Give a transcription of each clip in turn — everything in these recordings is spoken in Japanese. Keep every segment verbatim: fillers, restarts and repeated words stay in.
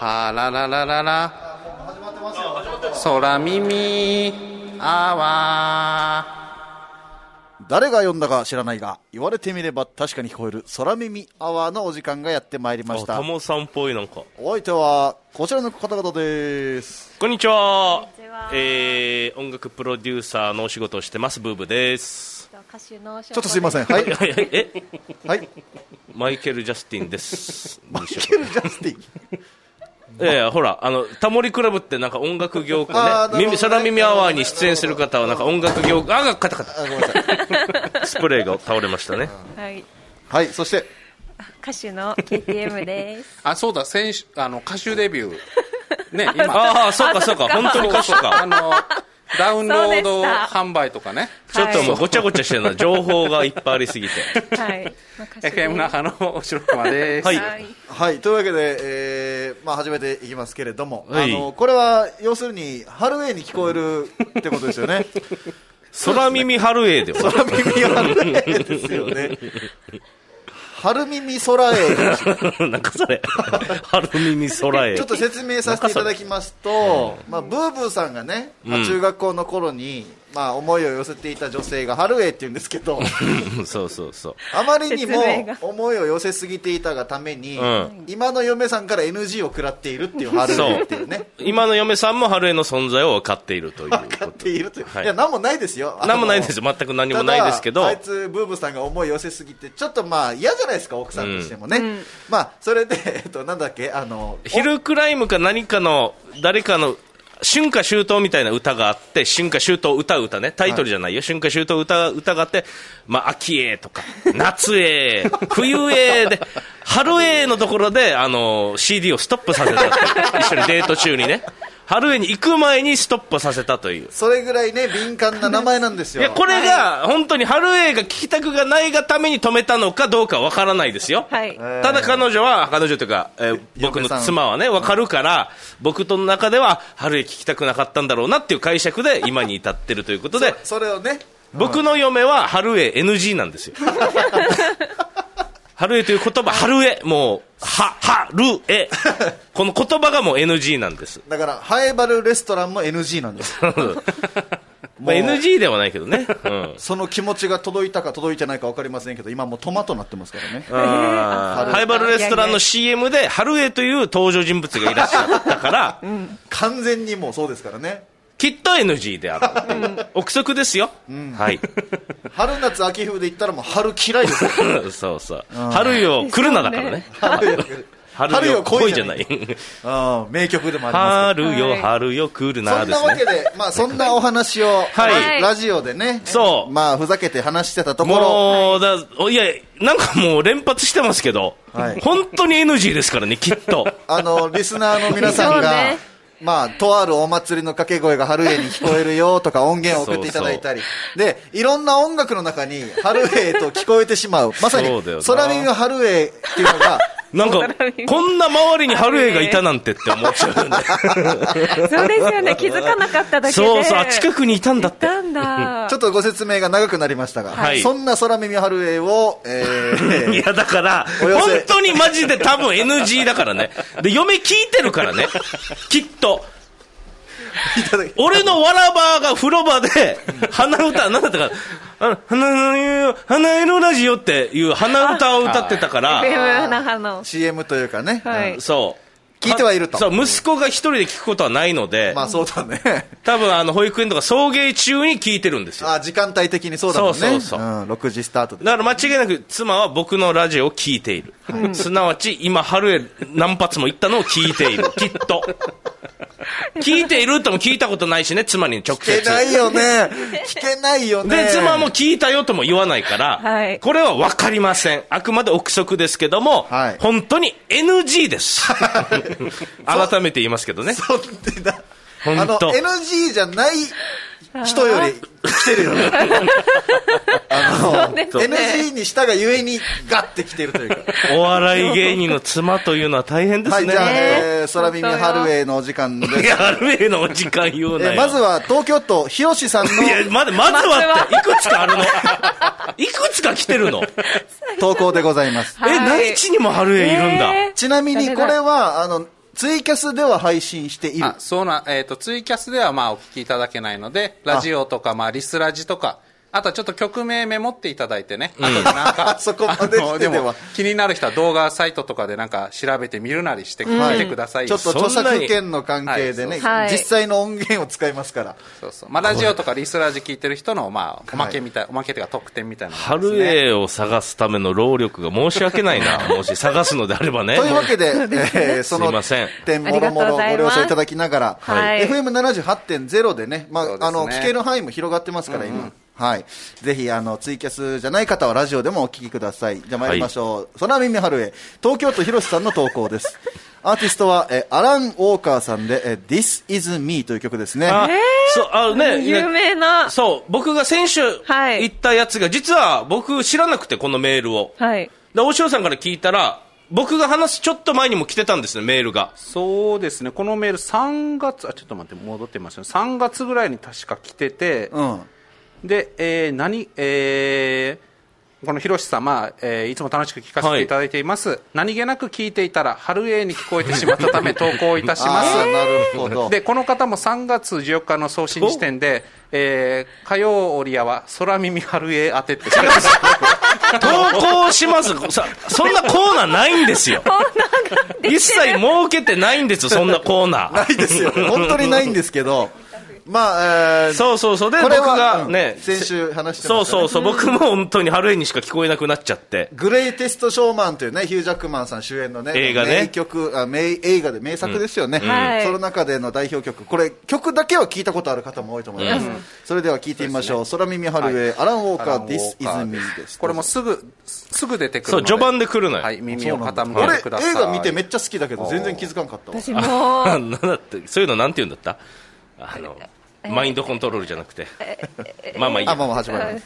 はららららら空耳アワー。 誰が呼んだか知らないが言われてみれば確かに聞こえる空耳アワーのお時間がやってまいりました。 タモさんっぽい。なんかお相手はこちらの方々です。 こんにちは。えー、音楽プロデューサーのお仕事をしてますブーブです。 歌手のちょっとすいません。はいえはい、 マイケル・ジャスティンですマイケル・ジャスティンいやいやほらあのタモリクラブってなんか音楽業界ね、耳空耳アワーに出演する方はなんか音楽業界、あ、カタカタ、 ごめんなさいスプレーが倒れましたね。 はい、 はい、そして歌手の ケーティーエム ですあ、そうだ、先週あの歌手デビューね、 今ああそうかそうか、本当に歌手か。 あのダウンロード販売とかね、 ちょっともうごちゃごちゃしてるな、情報がいっぱいありすぎて。 はい、 エフエム 那覇のお城熊です。 はい、 はい、というわけで、えーまあ、始めていきますけれども、 はい、 あのこれは要するにハルウェイに聞こえるってことですよね。 空耳ハルウェイでは空耳ハルウェイですよね。春耳空へなんかそれ春耳空へちょっと説明させていただきますと、まあ、ブーブーさんがね、まあ、中学校の頃に、まあ、思いを寄せていた女性が春へって言うんですけどそうそうそう、 あまりにも思いを寄せすぎていたがために、うん、今の嫁さんから エヌジー を食らっているっていう春へっていうね。 今の嫁さんも春への存在を分かっているということ。 分かっているという、 はい、 いや何もないですよ。 何もないですよ、全く何もないですけど、 あいつブーブーさんが思い寄せすぎてちょっとまあ嫌じゃないですか、奥さんとしてもね、うん、まあそれで、えっと、なんだっけ、あのヒルクライムか何かの誰かの春夏秋冬みたいな歌があって、春夏秋冬歌う歌ね、タイトルじゃないよ、はい、春夏秋冬歌歌があって、まあ、秋へとか夏へ冬へで春へのところであの シーディー をストップさせたって一緒にデート中にね、春へに行く前にストップさせたという、 それぐらいね敏感な名前なんですよ。 いやこれが本当に春へが聞きたくがないがために止めたのかどうかわからないですよ、はい、ただ彼女は彼女というか、えー、僕の妻はね分かるから、僕との中では春へ聞きたくなかったんだろうなっていう解釈で今に至ってるということでそ, それをね、 僕の嫁は春へ エヌジー なんですよ。春へという言葉、春へもうは春へこの言葉がもう エヌジー なんです。 だからハエバルレストランも エヌジー なんです。 まあ、エヌジー ではないけどね、うん、 その気持ちが届いたか届いてないか分かりませんけど、今もうトマトになってますからね。 ハエバルレストランの シーエム で春へという登場人物がいらっしゃったから、うん、 完全にもうそうですからね。 きっと エヌジー である、うん、憶測ですよ、うん、はい。 春夏秋冬で言ったらもう春嫌いですよ。 そうそう、春よ来るなだからね。春よ春よ恋じゃない。 あ名曲でもありますけど、 春よ春よ来るなですね。 そんなわけで、まあ、そんなお話を、はい、ラジオでね、そう、まあ、ふざけて話してたところ、 もうだいやなんかもう連発してますけど、はい、本当に エヌジー ですからね、きっと。 あのリスナーの皆さんがまあ、とあるお祭りの掛け声が春へに聞こえるよとか音源を送っていただいたりで、いろんな音楽の中に春へと聞こえてしまう、まさに空耳の春へっていうのがなんかこんな周りに春へがいたなんてって思っちゃうんで。 そうですよね、気づかなかっただけで。 そうそう、近くにいたんだって。 いたんだ。 ちょっとご説明が長くなりましたが、はい、そんな空耳春へを、えー、 いやだから本当にマジで多分 エヌジー だからね。で嫁聞いてるからね、きっと。俺のわらばが風呂場で鼻歌なんだったかな、花, 花色ラジオっていう鼻歌を歌ってたから、 シーエム というかね、 はい、そう聞いてはいると。 そう息子が一人で聞くことはないので、 まあそうだね、 多分あの保育園とか送迎中に聞いてるんですよ。 あ時間帯的にそうだもんね。 そうそうそう、 うん、ろくじスタートで。 だから間違いなく妻は僕のラジオを聞いている、はい、すなわち今春へ何発も行ったのを聞いている。きっと聞いているとも聞いたことないしね、妻に直接。 聞けないよね、聞けないよね。 で妻も聞いたよとも言わないから、はい、これは分かりません。あくまで憶測ですけども、はい、本当に エヌジー です。改めて言いますけどね。 そんでだ、あの エヌジー じゃない人より来てるよね。あの エヌジー にしたがゆえにガッて来てるというか。 お笑い芸人の妻というのは大変ですね。 はい、じゃあ、えー、空耳ハルウェイのお時間です。 いやハルウェイのお時間言うなよ。 えー、まずは東京都ひろしさんの、 いやまだまずはっていくつかあるの。いくつか来てるの。 投稿でございます。 え、内地にもハルウェイいるんだ。 ちなみにこれはあのツイキャスでは配信している。 あ、そうな、えっ、と、ツイキャスではまあお聞きいただけないので、ラジオとか、まあリスラジとか、あとはちょっと曲名メモっていただいてね。あとでなんか、 そこまでしてではあのも気になる人は動画サイトとかでなんか調べてみるなりしてみてくださいよ。 ちょっと著作権の関係でね、 はい実際の音源を使いますから。 そうそう。まあラジオとかリスラジ聞いてる人の、まあ、おまけみたい、おまけというか特典みたいなのですね。 春江を探すための労力が申し訳ないな。もし探すのであればね。 というわけで、えーそのすいません点もろもろご了承いただきながら、 はいエフエムななじゅうはちてんゼロ でね、まあ、 そうですねあの、聞ける範囲も広がってますから、今。はい。ぜひ、あの、ツイキャスじゃない方はラジオでもお聞きください。じゃあ参りましょう。空耳春へ、東京都広瀬さんの投稿です。アーティストは、え、アラン・ウォーカーさんで、え、This Is Me という曲ですね。 あ、そう、あのね、 有名な。 そう、僕が先週はい言ったやつが、実は僕知らなくて、このメールを。 はい。 で、大塩さんから聞いたら、僕が話すちょっと前にも来てたんですね、メールが。 そうですね。このメールさんがつ、あ、ちょっと待って、戻ってますよ。さんがつぐらいに確か来てて、 うん。 で、えー、何、えー、この広瀬さん、まあえー、いつも楽しく聞かせていただいています、はい、何気なく聞いていたら春江に聞こえてしまったため投稿いたします。 あーなるほど。 でこの方もさんがつじゅうよっかの送信時点で、えー、火曜オリアは空耳春江当てって投稿しますさそんなコーナーないんですよ。一切設けてないんですよ、そんなコーナー。 ないですよ。本当にないんですけど。まあ、えー、 そうそうそう。で、 これは僕がね、 うん先週話してそましたね。 うそうそう、僕も本当に春江にしか聞こえなくなっちゃって。 グレイテストショーマンというね、ヒュージャックマンさん主演のね、 映画ね名曲、あ名映画で名作ですよね、 んはいその中での代表曲、これ、曲だけは聞いたことある方も多いと思います。それでは聞いてみましょう。空耳春江、アラン・ウォーカー、This Is Me です。 これもすぐすぐ出てくるそう、 ので序盤で来るのよ。 はい、耳を傾俺けてください。 映画見てめっちゃ好きだけど全然気づかんかったわ。 私も、 なんだって、そういうのなんて言うんだったあの、マインドコントロールじゃなくて。まあまあいいや。 あ、もう始まります。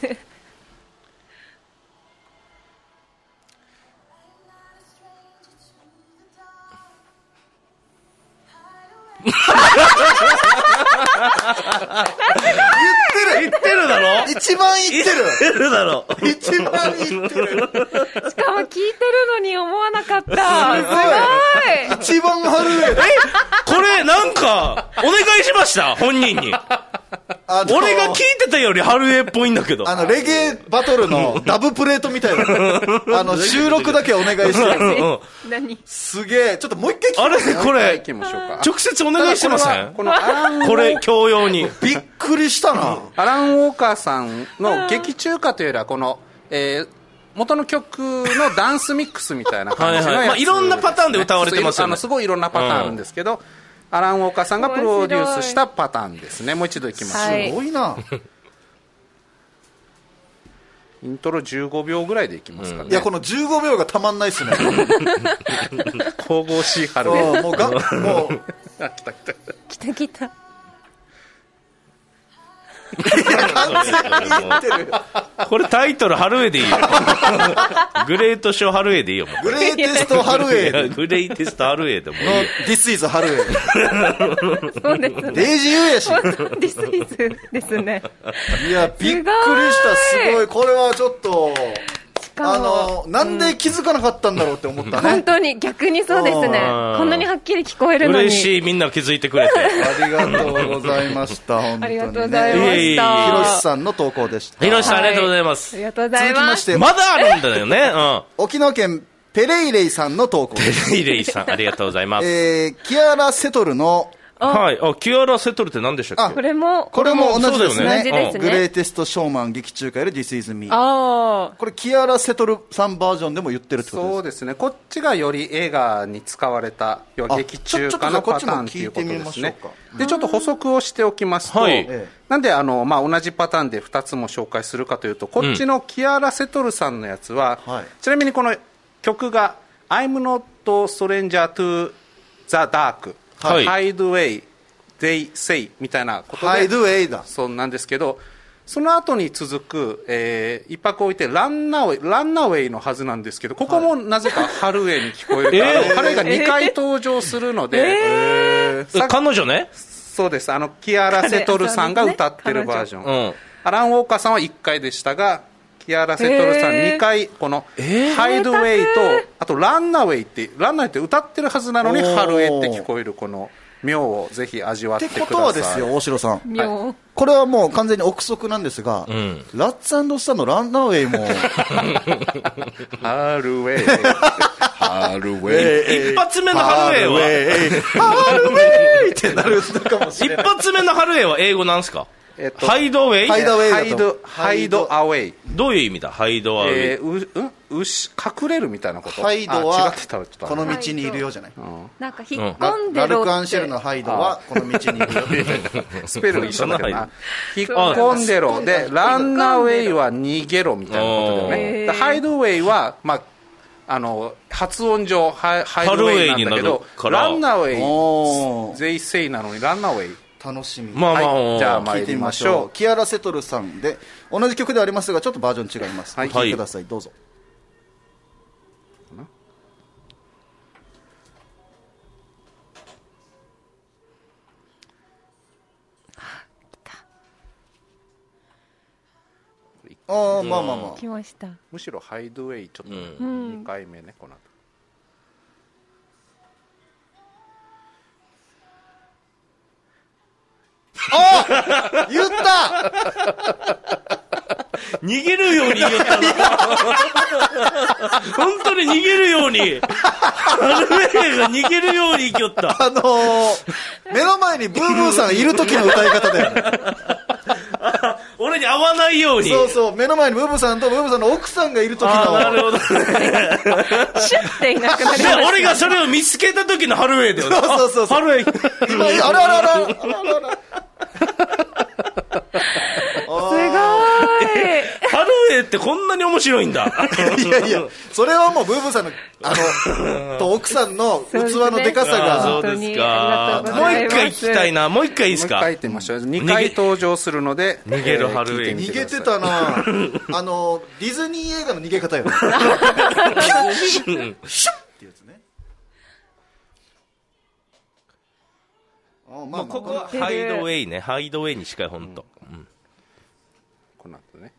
言ってるだろ一番言ってる言ってるだろ一番言ってるしかも聞いてるのに思わなかった。すごい。 一番春江これなんか、お願いしました本人に。 あの俺が聞いてたより春江っぽいんだけど。 あの、レゲエバトルのダブプレートみたいな。あの、収録だけお願いしてる。 うん何すげえ。ちょっともう一回聞きあれこれ行、きましょうか。 直接お願いしてませんこのアランこれ、教養に。 びっくりしたな。 アラン・ウォーカーさんの劇中歌というよりはこの、えー元の曲のダンスミックスみたいな感じのやつ、 はいはいまあいろんなパターンで歌われてますよねあのすごいいろんなパターンあるんですけど、アラン・ウォーカーさんがプロデュースしたパターンですね。もう一度いきましょう、 はいすごいな。 イントロじゅうごびょうぐらいでいきますかね、 いや、このじゅうごびょうがたまんないっすね。 神々しい春でうんもうが、もう、 あ来た来た来た来た。 完全に言ってる。 これタイトル春江でいいよ。グレートショー春江でいいよ、もう。 グレイテスト春江いやのグレイテスト春江でもいいよ。 This is 春江。 そうですね。 デイジーユーやし。 ディスイズですね。 いや、びっくりした。すごい。これはちょっと、あかの、なんで気づかなかったんだろうって思ったね。 本当に逆にそうですね。 うんこんなにはっきり聞こえるのに。 嬉しい、みんな気づいてくれて。 ありがとうございました。本当に、ね。 ありがとうございまいえいえいえした。 ひろしさんの投稿でした。 ひろしさん、 はいありがとうございますあ。りがとうございます。 続きまして、 まだあるんだよね。うん。 沖縄県ペレイレイさんの投稿です。 レイレイさん、ありがとうございます。 えー、キアラ・セトルの、 はい。あ、キアラ・セトルって何でしたっこけれも、 これも同じですね。 そうだよね同じですねグレイテストショーマン劇中歌より This is me。 あこれ、キアラ・セトルさんバージョンでも言ってるってことですそうですね、こっちがより映画に使われた要は劇中歌のパターンということですね。でちょっと補足をしておきますと、 はいなんであの、まあ、同じパターンでふたつも紹介するかというと、こっちのキアラ・セトルさんのやつは、 はいちなみにこの曲が「I'm not stranger to the dark」 はい Hide away they say みたいなことで、 ハイドウェイだ。 そうなんですけど、その後に続く、えー一泊置いてランナーウェイ、ランナーウェイのはずなんですけど、ここもなぜか春江に聞こえる、 えーあの春江がにかい登場するので、 えー、 さ彼女ね。 そうです、あのキアラ・セトルさんが歌ってるバージョン、 うん。 アラン・ウォーカーさんはいっかいでしたが、 キアラ・セトルさんにかいこのハイドウェイとあとランナウェイってランナウェイって歌ってるはずなのに春へって聞こえるこの妙をぜひ味わってください。 ってことはですよ大城さん、 妙、 これはもう完全に憶測なんですが、うん、ラッツ&スターのランナーウェイもハルウェイハルウェイ一発目のハルウェイはハルウェイってなるのかもしれない。 一発目のハルウェイは英語なんですか？えっと、ハイドウェイハイドウェイハイドハイドアウェイどういう意味だハイドアウェイ、 えー、ううんうし隠れるみたいなこと。 ハイドは違ってたらちょっとこの道にいるよじゃない、 うん、なんか引っ込んでろって、 ラルク・アンシェルのハイドはこの道にいるよスペル一緒だけどな引っ込んでろでランナーウェイは逃げろみたいなことだよね。ハイドウェイはまああの発音上ハイドウェイなんだけどランナーウェイゼイセイなのにランナーウェイ楽しみ。 まあまあ、 はい、じゃあ参りましょう。 キアラ・セトルさんで同じ曲ではありますがちょっとバージョン違います。はい、聴いてください、どうぞ。ああまあまあまあ来ました。 むしろハイドウェイちょっとにかいめね、この後あ言った逃げるように言ったな本当に逃げるようにハルウェイが逃げるように生きよった。 あのー、目の前にブーブーさんがいる時の歌い方だよね俺に合わないように。 そうそう、目の前にブーブーさんとブーブーさんの奥さんがいる時の。 あなるほどねシュッていなくなりました。 俺がそれを見つけた時のハルウェイだよね。 そうそうそうそう。 ハルウェイ今あらあらあらあらあらあらすごいハルウェイってこんなに面白いんだいやいやそれはもうブーブーさんのあのと奥さんの器のでかさが。 そうですか。もう一回聞きたいな。もう一回いいですか。 もう一回言ってみましょう。にかい登場するので逃げるハルウェイ、 逃げてたなあのディズニー映画の逃げ方よねシュッってやつね。 あ、まあ、ここはハイドウェイね。ハイドウェイに近い本当、うんうん、 この後ね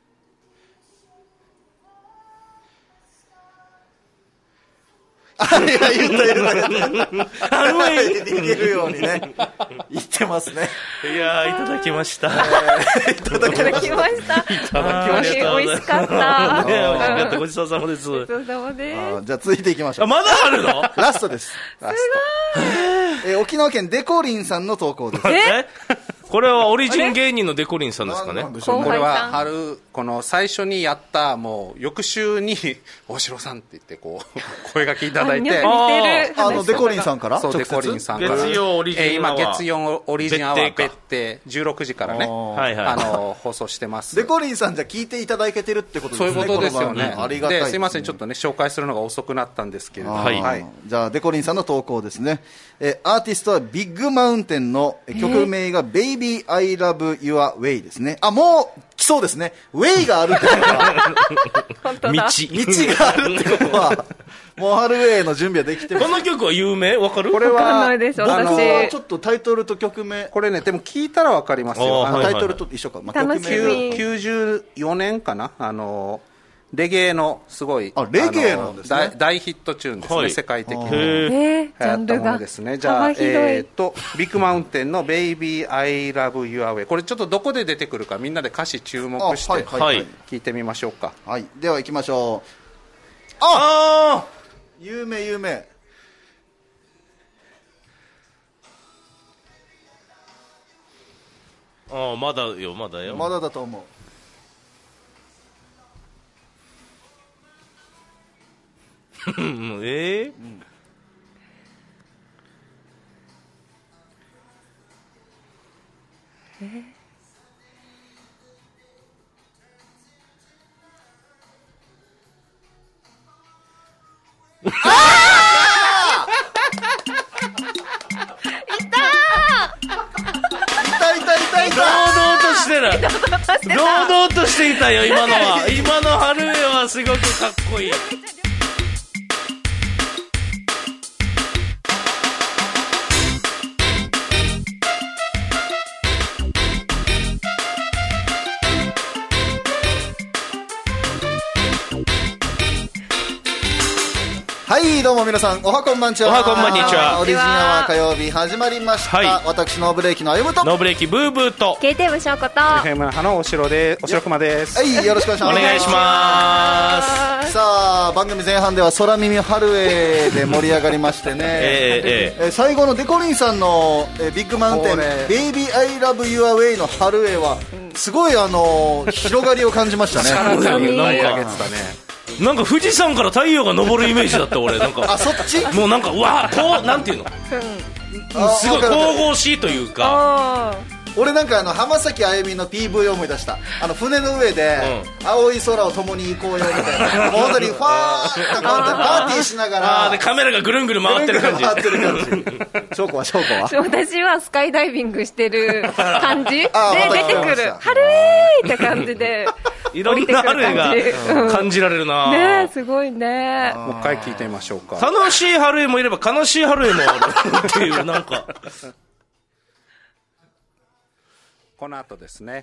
あいや言った言った言ったハルウェイで逃げるようにね言ってますね。 いやーいただきました、えー、いただきましたいただきました美味しかった美味しかった。ごちそうさまです。 ごちそうさまです。 あじゃあ続いていきましょう。 あまだあるのラストです。ラスト、えー、沖縄県デコリンさんの投稿です。 えこれはオリジン芸人のデコリンさんですかね。 これは春この最初にやったもう翌週に大城さんって言ってこう声がけいただいてああのデコリンさんからそうデコリンさんから月曜オリジンアワー、 えー、今月曜オリジンアワー別邸じゅうろくじからねはいはい、 あの放送してます。 デコリンさんじゃ聞いていただけてるってことですね。 そういうことですよね。 ありがたいですね。 ですいませんちょっとね紹介するのが遅くなったんですけれども、 はいはい、じゃあデコリンさんの投稿ですね。えアーティストはビッグマウンテンの曲名が Baby I Love Your Way ですね。あもう来そうですね。ウェイがあるってことは本当だ道道があるってことはもうハルウェイの準備はできてる。 この曲は有名わかる？ これはわかんないです僕私。 はちょっとタイトルと曲名これねでも聞いたらわかりますよ。 あのタイトルと一緒か、まあ、 楽しみ。 きゅうじゅうよねんかなあのレゲエのすごいあレゲエなんですね。 大, 大ヒットチューンですね、はい、世界的にえー、ジャンルがですね。じゃあ、えー、とビッグマウンテンの Baby I Love Your Way これちょっとどこで出てくるかみんなで歌詞注目してはいはいはい、 聞いてみましょうか。 はい、では行きましょう。 ああ有名有名。 ああまだよまだよまだだと思う。 えーうんえーあ痛い痛い痛い痛い。 堂々としてる堂々としていたよ今のは今のハルウェイはすごくかっこいい。 どうも皆さん、おはこんばんちは。 おはこんばんにちは。 オリジンアワー火曜日始まりました。はい、私ノーブレーキのあゆむとノーブレーキブーブーとケーティー 部翔子とエフエム 那覇のお城でお城熊です。 はい、よろしくお願いします。 お願いします。 さあ、番組前半では空耳春へで盛り上がりましてね、えーえー、最後のデコリンさんのえビッグマウンテンベイビーアイラブユアウェイの春へはすごいあの広がりを感じましたね。 力に上げてたね。 なんか富士山から太陽が昇るイメージだった俺。なんかあ、そっちもうなんかうわこうなんていうの、すごい神々しいというか。 俺なんかあの浜崎あゆみの ピーブイ を思い出した。あの船の上で青い空を共に行こうよみたいな、もう本当にファーッとパーティーしながら、 あでカメラがぐるんぐる回ってる感じ。 回ってる感じ。翔子は翔子は私はスカイダイビングしてる感じで出てくる春えーって感じでいろんな春絵が感じられるな。 ねえ、すごいね。 もう一回聞いてみましょうか。 楽しい春絵もいれば悲しい春絵もあるっていうなんかこの後ですね。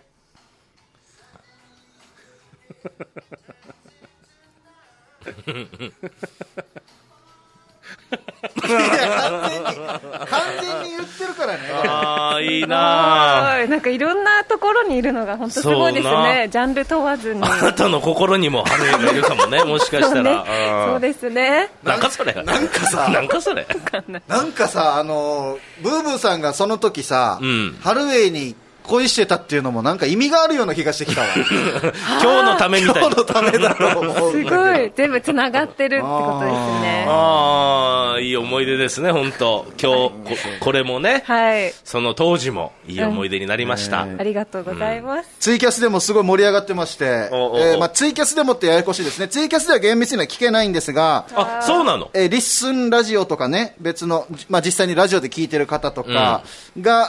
いや完全に完全に言ってるからね。 ああいいなー。なんかいろんなところにいるのが本当すごいですね。ジャンル問わずに。 あなたの心にも春絵がいるかもね、もしかしたら。 そうね、そうですね。 なんかそれ。 なんかさ。 なんかそれ。 なんかさ、あのブーブーさんがその時さ、うん、春絵に恋してたっていうのもなんか意味があるような気がしてきたわ。 今日のためみたいな。 今日のためだと思う。 すごい全部つながってるってことですね。 ああいい思い出ですね本当。今日 こ, これもね、はい、その当時もいい思い出になりました、うん、 ありがとうございます、うん、 ツイキャスでもすごい盛り上がってまして、おうおう、えーまあ、ツイキャスでもってややこしいですね。ツイキャスでは厳密には聞けないんですが、 あそうなの、 えー、リッスンラジオとかね、別の、まあ、実際にラジオで聞いてる方とかが、うん、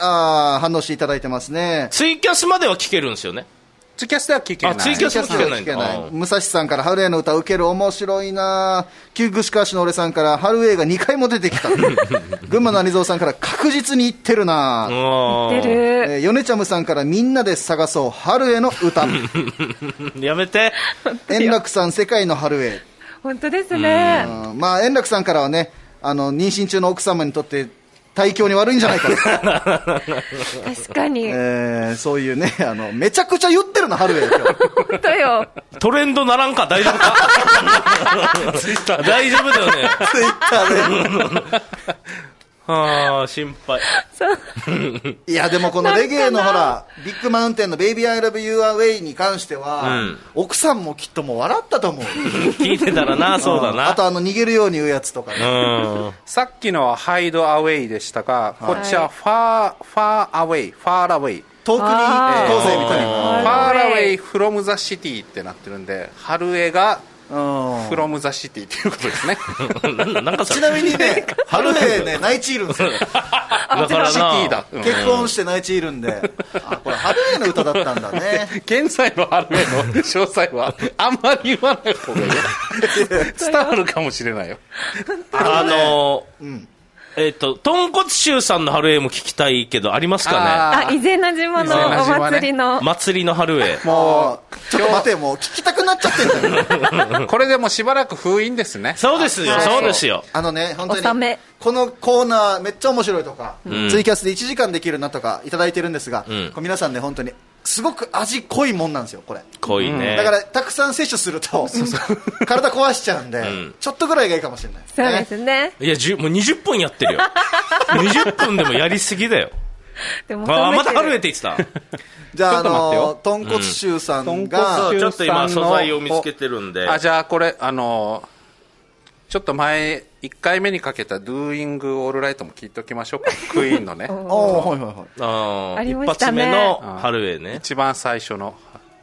あ反応していただいてますね。 ツイキャスまでは聞けるんですよね。 ツイキャスでは聞けない。 あツイキャスは聞けないんだ。 武蔵さんから春江の歌受ける面白いな。旧串川市の俺さんから春江がにかいも出てきた。群馬の有蔵さんから確実に言ってるな。 言ってる、 えー、米ちゃむさんからみんなで探そう春江の歌。 やめて。 円楽さん世界の春江。 本当ですね。 まあ円楽さんからはね、あの妊娠中の奥様にとって体調に悪いんじゃないか確かに、 えー、そういうね、あのめちゃくちゃ言ってるな春江。 本当よ。 トレンドならんか大丈夫か。ツイッター大丈夫だよね。 ツイッターではあ心配。 いやでもこのレゲエのほらビッグマウンテンのベイビーアイラブユアウェイに関しては、うん、奥さんもきっともう笑ったと思う。 聞いてたらな。そうだな。 あとあの逃げるように言うやつとかね、 うん、さっきのはハイドアウェイでしたが、こっちはファーファーアウェイファーアウェイ、 遠くに行こうぜみたいな。 ファーアウェイフロムザシティってなってるんで、春江がフロムザシティっていうことですね。 なんかちなみにね、春江ね、内地いるんですよ。だからシティだ、 うん、結婚して内地いるんで、あ、これ春江の歌だったんだね。 現在の春江の詳細はあんまり言わない方がいい。伝わるかもしれないよ。 あのー、うんえっと、豚骨臭さんの春江も聞きたいけど、ありますかね。 あ、伊是名島のお祭りの。 祭りの春江。 もう、ちょっと待て、もう聞きたくなっちゃってるんだよ。 これでもしばらく封印ですね。 そうですよ、そうですよ。 あのね、本当に。このコーナーめっちゃ面白いとか、うん、ツイキャスでいちじかんできるなとかいただいてるんですが、うん、これ皆さんね、本当に。すごく味濃いもんなんですよこれ。 濃いね。 だからたくさん摂取すると体壊しちゃうんで、うん、ちょっとぐらいがいいかもしれない、ね、 そうですね。 いやもうにじゅっぷんやってるよ。にじゅっぷんでもやりすぎだよ。 でもあまた春江って言ってた。 じゃあ、あの豚骨臭さんが、 うん、ちょっと今素材を見つけてるんで。 あじゃあこれあのちょっと前いっかいめにかけた Doing All Right も聞いておきましょうか。クイーンのね。 あはいはいはい。 あありましたね。 一発目の春江ね。 一番最初の。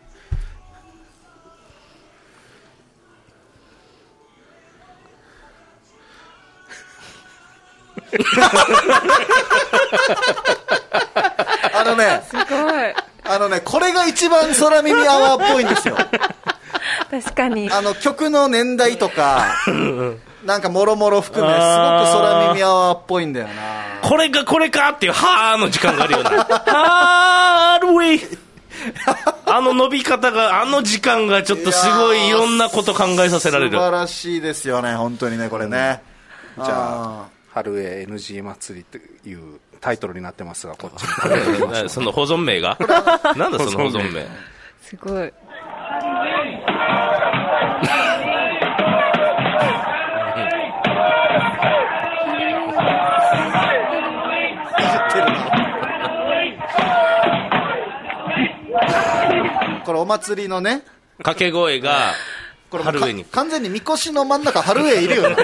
あのね、 すごい。 あのね、これが一番空耳アワーっぽいんですよ。 確かに。 あの曲の年代とか。なんかもろもろ含めすごく空耳アワーっぽいんだよな。 これがこれかっていうはーの時間があるよな。はーるウェイ。あの伸び方が、あの時間がちょっとすごいいろんなこと考えさせられる。 素晴らしいですよね本当にねこれね。 じゃあ春江 エヌジー 祭りっていうタイトルになってますが、こっちにその保存名がなんだその保存名。 すごい。 これお祭りのね掛け声が春上に完全にみこしの真ん中春上いるよね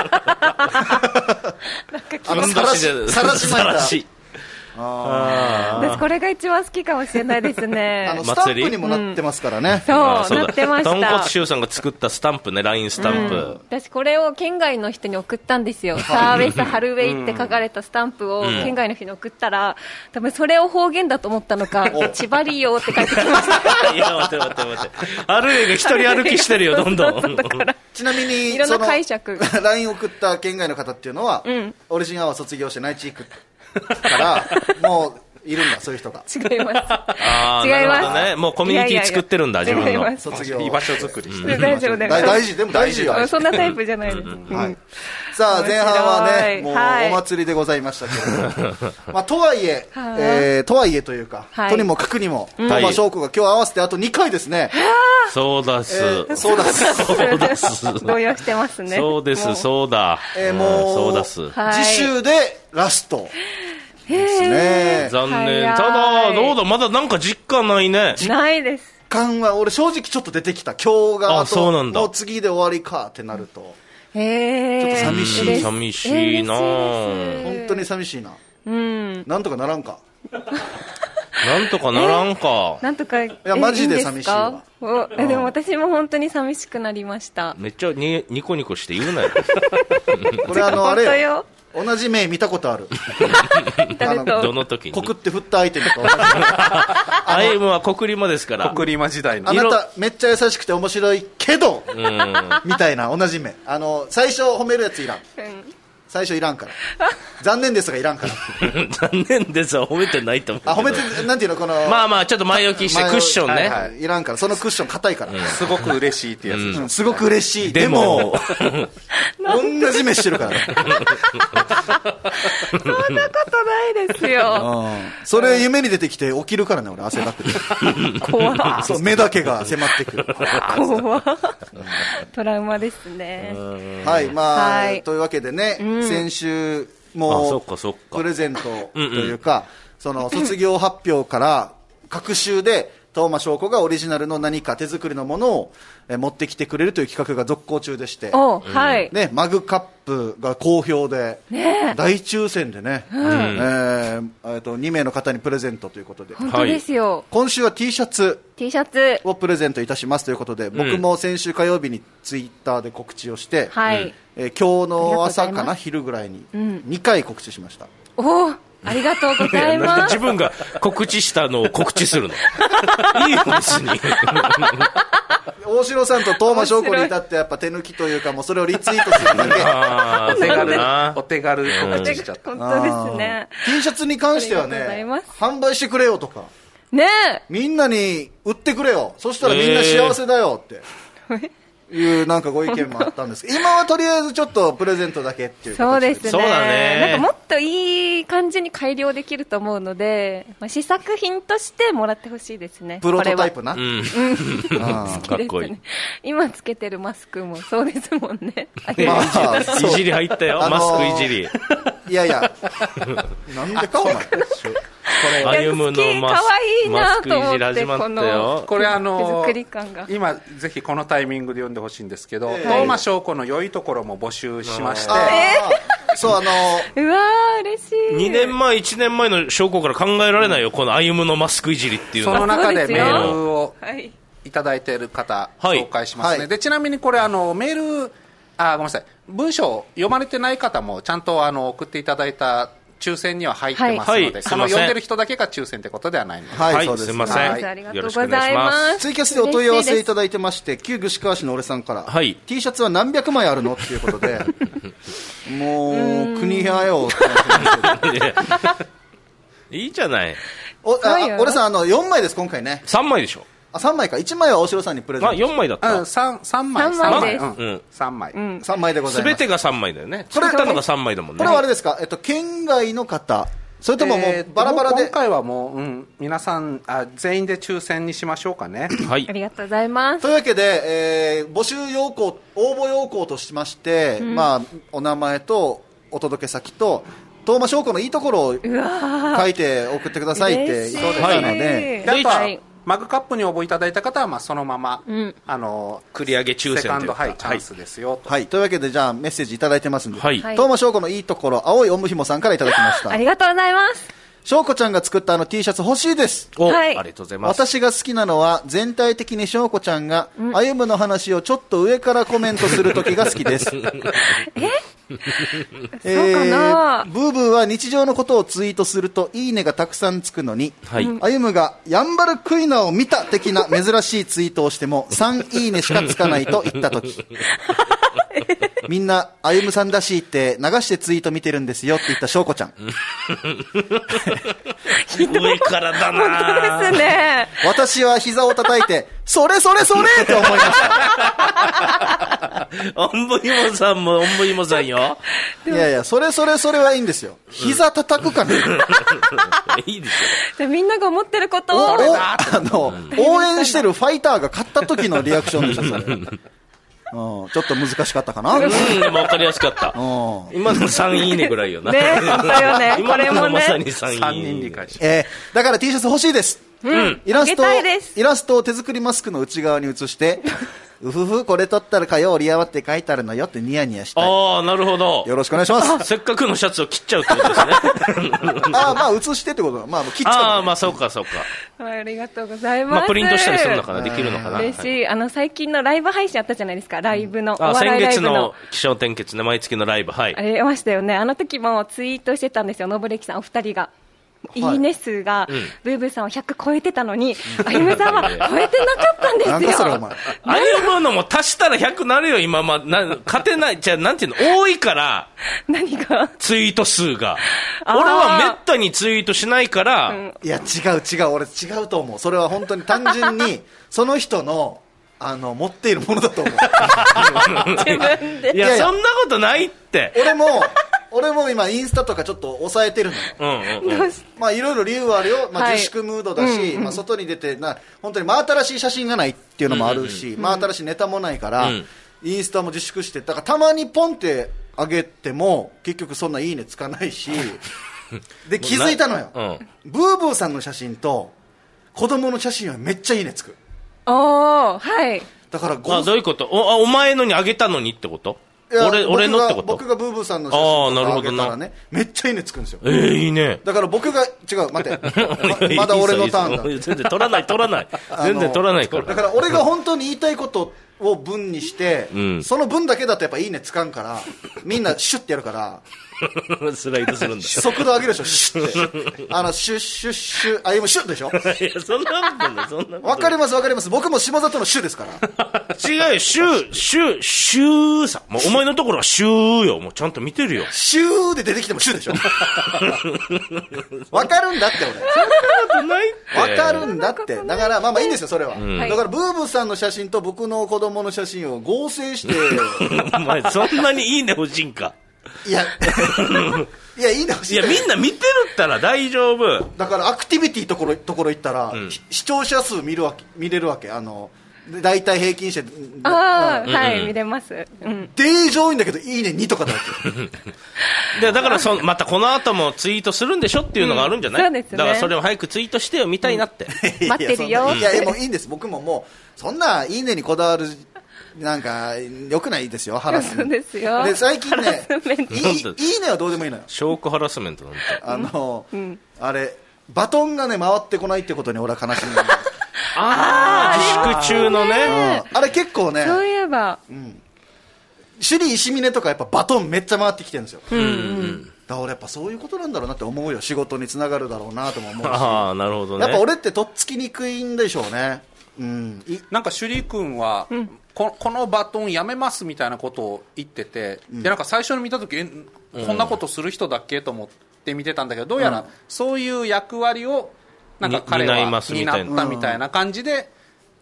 あのさらしさらし巻いたあ私これが一番好きかもしれないですね。 あのスタンプにもなってますからね、うん、 そうそうなってました。 豚骨臭さんが作ったスタンプね、ラインスタンプ、うん、 私これを県外の人に送ったんですよ。サーベスハルウェイって書かれたスタンプを県外の人に送ったら、多分それを方言だと思ったのか千葉リオって書いてきましたいや待って待って待ってハルウェイが一人歩きしてるよどんどんちなみにいろんな解釈ライン 送った県外の方っていうのは、うん、オリジンアワー卒業して内地行くからもういるんだ、そういう人が。 違います。 あ違います、ね、もうコミュニティ作ってるんだ、いやいや自分の卒業居場所作りして、 うん、大丈夫で大事でも大事よそんなタイプじゃないです、うんうんはい、さあ前半はねもうお祭りでございましたけれども、まあ、とはいええー、とはいえというか、はい、とにもかくにも東間翔子が今日合わせてあとにかいですね、 そうだす、えー、そうだすそうだす動揺してますね。 そうですそうだ、 えー、もうそうだす、 はい、次週でラストですね。 残念。ただどうだ、まだなんか実感ないね。 ないです。 実感は俺正直ちょっと出てきた。今日があとそうなんだ、 もう次で終わりかってなると、 へちょっと寂しい、 寂しいな、 本当に寂しいな、うん、なんとかならんかなんとかならんかなんとか、いやマジで寂しいわ。 いいでも私も本当に寂しくなりました。 めっちゃにニコニコして言うなよこれあのあれよ、同じ目見たことあるあのどの時に告って振った相手とかアイムは国リマですから、 国リマ時代のあなためっちゃ優しくて面白いけどみたいな同じ目、あの最初褒めるやついらん、うん、最初いらんから残念ですがいらんから残念ですは褒めてないと思う。 あ褒めてなんていうの、このまあまあちょっと前置きしてクッションね、はいはい、いらんから、そのクッション硬いから、うん、 すごく嬉しいってやつ、うん、 すごく嬉しいでも同じ目してるからそんなことないですよ、 うん、それ夢に出てきて起きるからね俺、汗だくて怖っそう目だけが迫ってくる怖っトラウマですね。 はい、まあ、はい、というわけでね、うん、先週もプレゼントというか、その卒業発表から各週で東間翔子がオリジナルの何か手作りのものを持ってきてくれるという企画が続行中でして、 はいね、マグカップが好評で、ね、大抽選でね、うんえー、えーとに名の方にプレゼントということで、 本当ですよ、はい、 今週は T シャツ T シャツをプレゼントいたしますということで、僕も先週火曜日にツイッターで告知をして、 はいえー、今日の朝かな昼ぐらいににかい告知しました、 うん、おーありがとうございます自分が告知したのを告知するのいいよ別に大城さんと東間翔子に至ってやっぱ手抜きというか、もうそれをリツイートするだけお手軽お手軽告知しちゃった。 本当ですね。 T シャツに関してはね、販売してくれよとかね、 みんなに売ってくれよ、そしたらみんな幸せだよっていうなんかご意見もあったんですけど、今はとりあえずちょっとプレゼントだけっていう形で。 そうですね。 そうだね。 なんかもっといい感じに改良できると思うので、まあ、試作品としてもらってほしいですね。 プロトタイプな。 うん。 好きですね。今つけてるマスクもそうですもんね。 まあ、いじり入ったよ、マスクいじり。 いやいや、なんでかお前。 歩むのマスク、マスクいじり始まったよ。 これあの今ぜひこのタイミングで読んでほしいんですけど、東間翔子の良いところも募集しまして、 そうあのうわー嬉しい。 にねんまえいちねんまえの翔子から考えられないよ、この歩むのマスクいじりっていうの。 その中でメールをいただいている方紹介しますね。でちなみにこれあのメールあごめんなさい文章読まれてない方もちゃんとあの送っていただいた抽選には入ってますので、はい、その読んでる人だけが抽選ってことではないので、 はい、はい、そうです。 すみません、 はい、ありがとうございます。 ツイキャスでお問い合わせいただいてまして、旧串川市の俺さんから、はい、T シャツは何百枚あるのっていうことでもう国やよっていいじゃない。 おあ俺さんあのよんまいです今回ね。 さんまいでしょ。 ああさんまいか、いちまいは大城さんにプレゼント。 あよんまいだった、 うん、3, 三枚さんまいです、 うん、さんまい、うん、 さんまいでございます。 全てがさんまいだよね。作ったのがさんまいだもんね。 これはあれですか、えっと、県外の方、それとももうバラバラで、 えー、今回はもう、うん、皆さんあ全員で抽選にしましょうかね。 はい、 ありがとうございます。 というわけで、えー、募集要項、応募要項としまして、うん、まあ、お名前とお届け先と東間翔子のいいところを書いて送ってくださいって言ってたので、 で、あとはマグカップに応募いただいた方はまあそのまま、うん、あの繰り上げ抽選というかセカンド、はい、チャンスですよと、 はい、というわけでじゃあメッセージいただいてますんで、 はい、 東間翔子のいいところ、青いおむひもさんからいただきました。 ありがとうございます。 翔子ちゃんが作ったあの T シャツ欲しいです。 お、はい、ありがとうございます。 私が好きなのは全体的に翔子ちゃんが、うん、歩夢の話をちょっと上からコメントする時が好きです。 ええー、そうかな。ブーブーは日常のことをツイートするといいねがたくさんつくのに、はい、歩夢がヤンバルクイナを見た的な珍しいツイートをしてもさんいいねしかつかないと言った時みんな歩夢さんらしいって流してツイート見てるんですよって言った翔子ちゃん。 上からだな。 本当ですね。 私は膝を叩いてそれそれそれって思いました。 おんぶひもさんもおんぶひもさんよ。 いやいや、それそれそれはいいんですよ。膝叩くかね。 いいですよ。 みんなが思ってることをあの、うん、応援してるファイターが勝った時のリアクションでしょ、それ。うん、ちょっと難しかったかな。 うん、でも分かりやすかった。うん、今のさんいいねぐらいよな。 ね、本当よね。 今のもまさにさんいいね。さんにん理解し。 えー、だから T シャツ欲しいです。 うん、 イラストイラストを手作りマスクの内側に写してうふふこれ撮ったら火曜りやわって書いてあるのよってニヤニヤしたい。 ああ、なるほど。 よろしくお願いします。 せっかくのシャツを切っちゃうってことですね。 ああ、まあ写してってことだ。まあ切っちゃう、ね。 ああ、まあそうかそうか。 ありがとうございます。 まあプリントしたりするのかな、できるのかな。 嬉しい。あの最近のライブ配信あったじゃないですか、ライブの。 あ、先月の気象転結ね、毎月のライブ、はい。 ありましたよね。あの時もツイートしてたんですよ、のぶれきさんお二人が。いいね数が、うん、ブーブーさんはひゃく超えてたのに、あゆめさんは超えてなかったんですよ。なんだそれお前。 あゆむのも足したらひゃくなるよ、今ま、な、勝てない、じゃあなんていうの、多いから、 何がツイート数が。俺はめったにツイートしないから、うん、 いや、違う違う、俺違うと思う。それは本当に単純に、その人の、あの、持っているものだと思う。 自分で。 いや、そんなことないって。 俺も、俺も今インスタとかちょっと抑えてるのよ。うんうんうん、まあいろいろ理由はあるよ。まあ自粛ムードだし、はい、まあ外に出てな本当に真新しい写真がないっていうのもあるし、うんうん、真新しいネタもないから、うん、インスタも自粛してだからたまにポンって上げても結局そんないいねつかないし、で気づいたのよ。うん、ブーブーさんの写真と子供の写真はめっちゃいいねつく。 おー、はい。 だからあどういうこと？お、お前のに上げたのにってこと？俺, 俺のってこと？ 僕がブーブーさんの写真とか上げたらね、めっちゃいいねつくんですよ。 えー、いいね。 だから僕が、違う、待て。ま, まだ俺のターンだ。 全然取らない、取らない。全然取らないから。 だから俺が本当に言いたいことを文にして、うん、その文だけだとやっぱいいねつかんから、みんなシュッてやるから、 スライドするんだ。 速度上げるでしょ、シュッて。あの、シュッシュッシュ、あ、今シュッでしょ。 いや、そんなことない、そんなことない。 わかります、わかります。僕も下里のシュですから。 違うよ、シュ、シュ、シュさ。もうお前のところはシュよ。もうちゃんと見てるよ。 シュで出てきてもシュでしょ。わかるんだって、俺。 そんなことないって。 わかるんだって。だから、まあまあいいんですよ、それは。うん、だから、ブーブーさんの写真と僕の子供の写真を合成して。 お前、そんなにいいね欲しいんか。 いや、いや、いいね欲しい。 いや、みんな見てるったら大丈夫。 だからアクティビティところところ行ったら、うん、視聴者数見るわけ見れるわけ。あの大体平均して、 ああ、うん、はい、見れます。うん。 で上位だけどいいねにとかだわけ。でだからそまたこの後もツイートするんでしょっていうのがあるんじゃない？ うん、そうですね。 だからそれを早くツイートしてよ見たいなって。 うん、待ってるよ。 いや、もういいんです。僕ももうそんないいねにこだわる。なんか良くないですよ、ハラスメント。 ですよ。 で最近ねいい、いいねはどうでもいいのよ。 証拠ハラスメントなんて。 あの、うん、あれバトンがね回ってこないってことに俺は悲しんでる。 ああ、自粛中のね、 うん、あれ結構ね。 そういえば、 うん、首里石峰とかやっぱバトンめっちゃ回ってきてるんですよ。 うんうん、 だから俺やっぱそういうことなんだろうなって思うよ。仕事につながるだろうなとも思うし。 ああ、なるほどね。 やっぱ俺ってとっつきにくいんでしょうね。うん、 なんか首里君は、うん、こ, このバトンやめますみたいなことを言ってて、うん、でなんか最初に見た時、うん、こんなことする人だっけと思って見てたんだけど、どうやらそういう役割をなんか彼は担ったみたいな感じで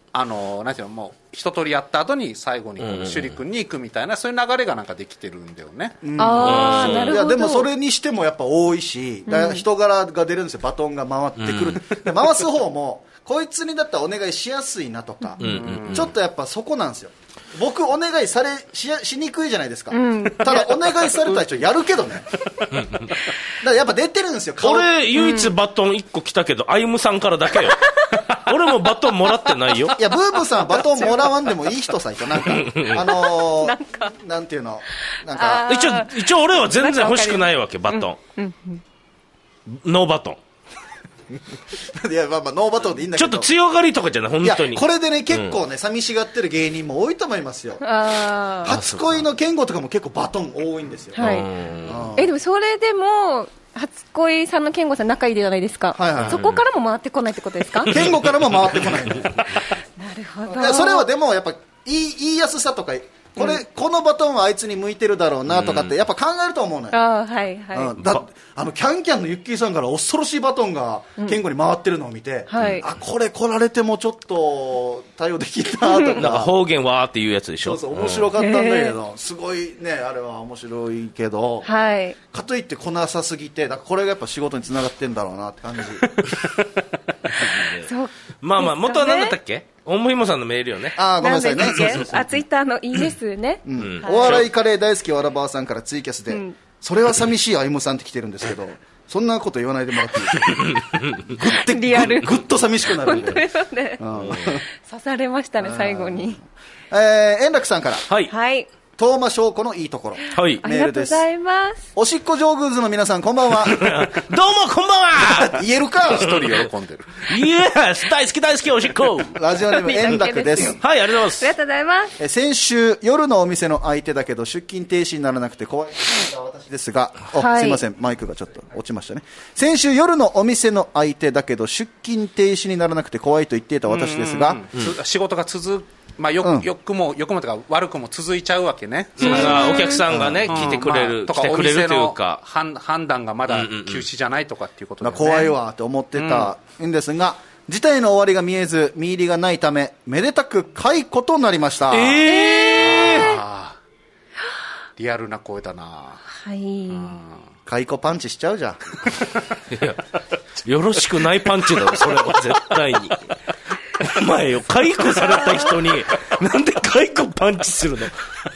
あのなんていうのもう一通りやった後に最後にこの趣里君に行くみたいな、そういう流れがなんかできてるんだよね、 うん、ああなるほど。 いやでもそれにしてもやっぱ多いし、だ人柄が出るんですよ、バトンが回ってくる、うん、回す方もこいつにだったらお願いしやすいなとか、うんうんうん、ちょっとやっぱそこなんですよ。僕お願いされ し, しにくいじゃないですか、うん、ただお願いされたら一応やるけどねだからやっぱ出てるんですよ顔。 俺唯一バトンいっこ来たけど、歩夢さんからだけよ俺もバトンもらってないよ。 いやブーブーさんはバトンもらわんでもいい人さ、なんかあのー、なんかなんていうのなんか一応一応俺は全然欲しくないわけ、バトン、うんうんうん、ノーバトンいやまあまあノーバトンでいいんだけど、 ちょっと強がりとかじゃない本当に。 いやこれでね結構ね、うん、寂しがってる芸人も多いと思いますよ。あ初恋の健吾とかも結構バトン多いんですよ、 はい、えでもそれでも初恋さんの健吾さん仲いいじゃないですか、はいはいはい、そこからも回ってこないってことですか。 健吾からも回ってこないなるほど。 それはでもやっぱ言い、言いやすさとかこれ、うん、このバトンはあいつに向いてるだろうなとかってやっぱ考えると思うのよ、 あ、はいはい、 うん、だあのキャンキャンのユッキーさんから恐ろしいバトンが健吾に回ってるのを見て、うんはい、あこれ来られてもちょっと対応できたなとかなんか方言わーっていうやつでしょ。 そうそう面白かったんだけど、うん、すごいねあれは面白いけど、はい、かといって来なさすぎてだからこれがやっぱ仕事につながってんだろうなって感じそうまあまあ元は何だったっけ、おもひもさんのメールよね。 あごめんなさいね。 あツイッターのいいですね、 うんうんはい、お笑いカレー大好きわらばーさんからツイキャスで、うん、それは寂しいあゆむさんって来てるんですけどそんなこと言わないでもらっていいですか。ぐリアルぐっと寂しくなるんで本当ね、うん、刺されましたね最後に。 えー、円楽さんからはい、 はい東間翔子のいいところ、 はい、 メールです。 ありがとうございます。 おしっこ上宮図の皆さんこんばんはどうもこんばんは言えるか一人喜んでるイエス大好き大好きおしっこラジオネーム円楽ですはいありがとうございます。 ありがとうございます。 え先週夜のお店の相手だけど出勤停止にならなくて怖い私ですが、はい、すいませんマイクがちょっと落ちましたね。先週夜のお店の相手だけど出勤停止にならなくて怖いと言っていた私ですが、 うんうんうん、仕事が続くまあ、よく、うん、よくもよくもとか悪くも続いちゃうわけね、 うん、お客さんがね、うん、来てくれる、まあ、来てくれるというか判断がまだ休止じゃないとかっていうことで、ね、 怖いわと思ってたんですが、うん、事態の終わりが見えず見入りがないためめでたく解雇となりました。 えー、 あリアルな声だな。 はい、うん、 解雇パンチしちゃうじゃんいやよろしくないパンチだろそれは絶対にお前よ解雇された人になんで解雇パンチするの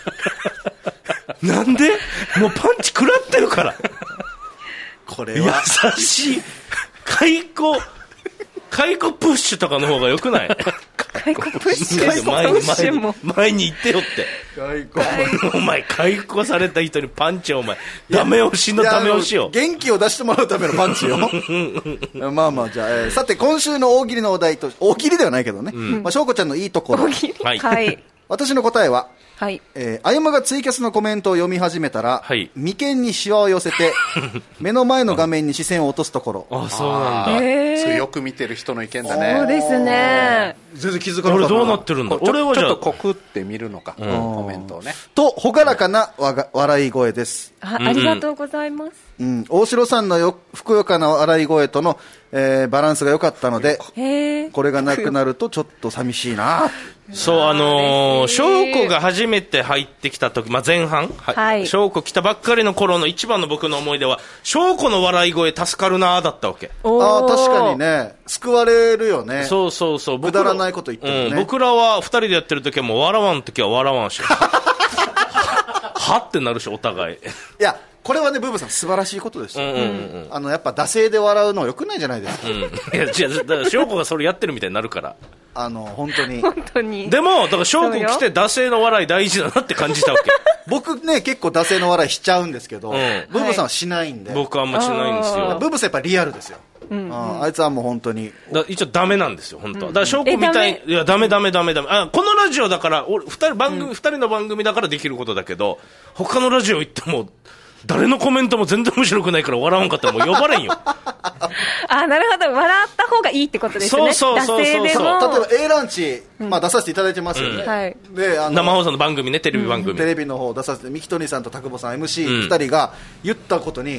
なんでもうパンチ食らってるからこれは優しい解雇解雇プッシュとかの方がよくない解雇プッシュ前に前に前に行ってよって解雇お前解雇された人にパンチをお前ダメ押しのダメ押しを元気を出してもらうためのパンチよまあまあじゃあ、えー、さて今週の大喜利のお題と大喜利ではないけどね、うんまあ、翔子ちゃんのいいところ、 はい、はい、 私の答えははい、 えー、あゆむがツイキャスのコメントを読み始めたら、はい、眉間にシワを寄せて目の前の画面に視線を落とすところあそうなんだ、 えー、それよく見てる人の意見だね。 そうですね。 全然気づかなかった。 俺どうなってるんだ。俺はちょっとコクって見るのか、うん、コメントをねと朗らかなわが笑い声です。 あ, ありがとうございます、 うん、大城さんのよふくよかな笑い声との、えー、バランスが良かったのでこれがなくなるとちょっと寂しいなそうあのー、翔子が初めて入ってきた時、まあ、前半翔子、はい、来たばっかりの頃の一番の僕の思い出は翔子の笑い声助かるなだったわけ。 あ確かにね救われるよね。 そうそうそうくだらないこと言ってるね、 うん、僕らはふたりでやってる時はもう笑わん時は笑わんしはってなるしお互い。いやこれはねブーブーさん素晴らしいことですよ、うんうんうん、あのやっぱ惰性で笑うのよくないじゃないですか、うん、いや違うだから翔子がそれやってるみたいになるからあの本当に本当にでもだから翔子来て惰性の笑い大事だなって感じたわけ僕ね結構惰性の笑いしちゃうんですけど、うん、ブーブーさんはしないんで、 はい、僕はあんましないんですよ。 ブーブーさんやっぱリアルですよ、うんうん、あいつはもう本当にだ一応ダメなんですよ本当は、うん、だから翔子みたいいやダメダメダメダメあこのラジオだから俺ふたり番組、うん、ふたりの番組だからできることだけど他のラジオ行っても誰のコメントも全然面白くないから笑わんかったらもう呼ばれんよあなるほど笑った方がいいってことですね。 そうそうそうそうそう例えば A ランチ、まあ、出させていただいてますよね、うんはい、であの生放送の番組ねテレビ番組、うん、 テレビの方出させてミキトニーさんと田久保さん エムシーふたりが言ったことに、うん、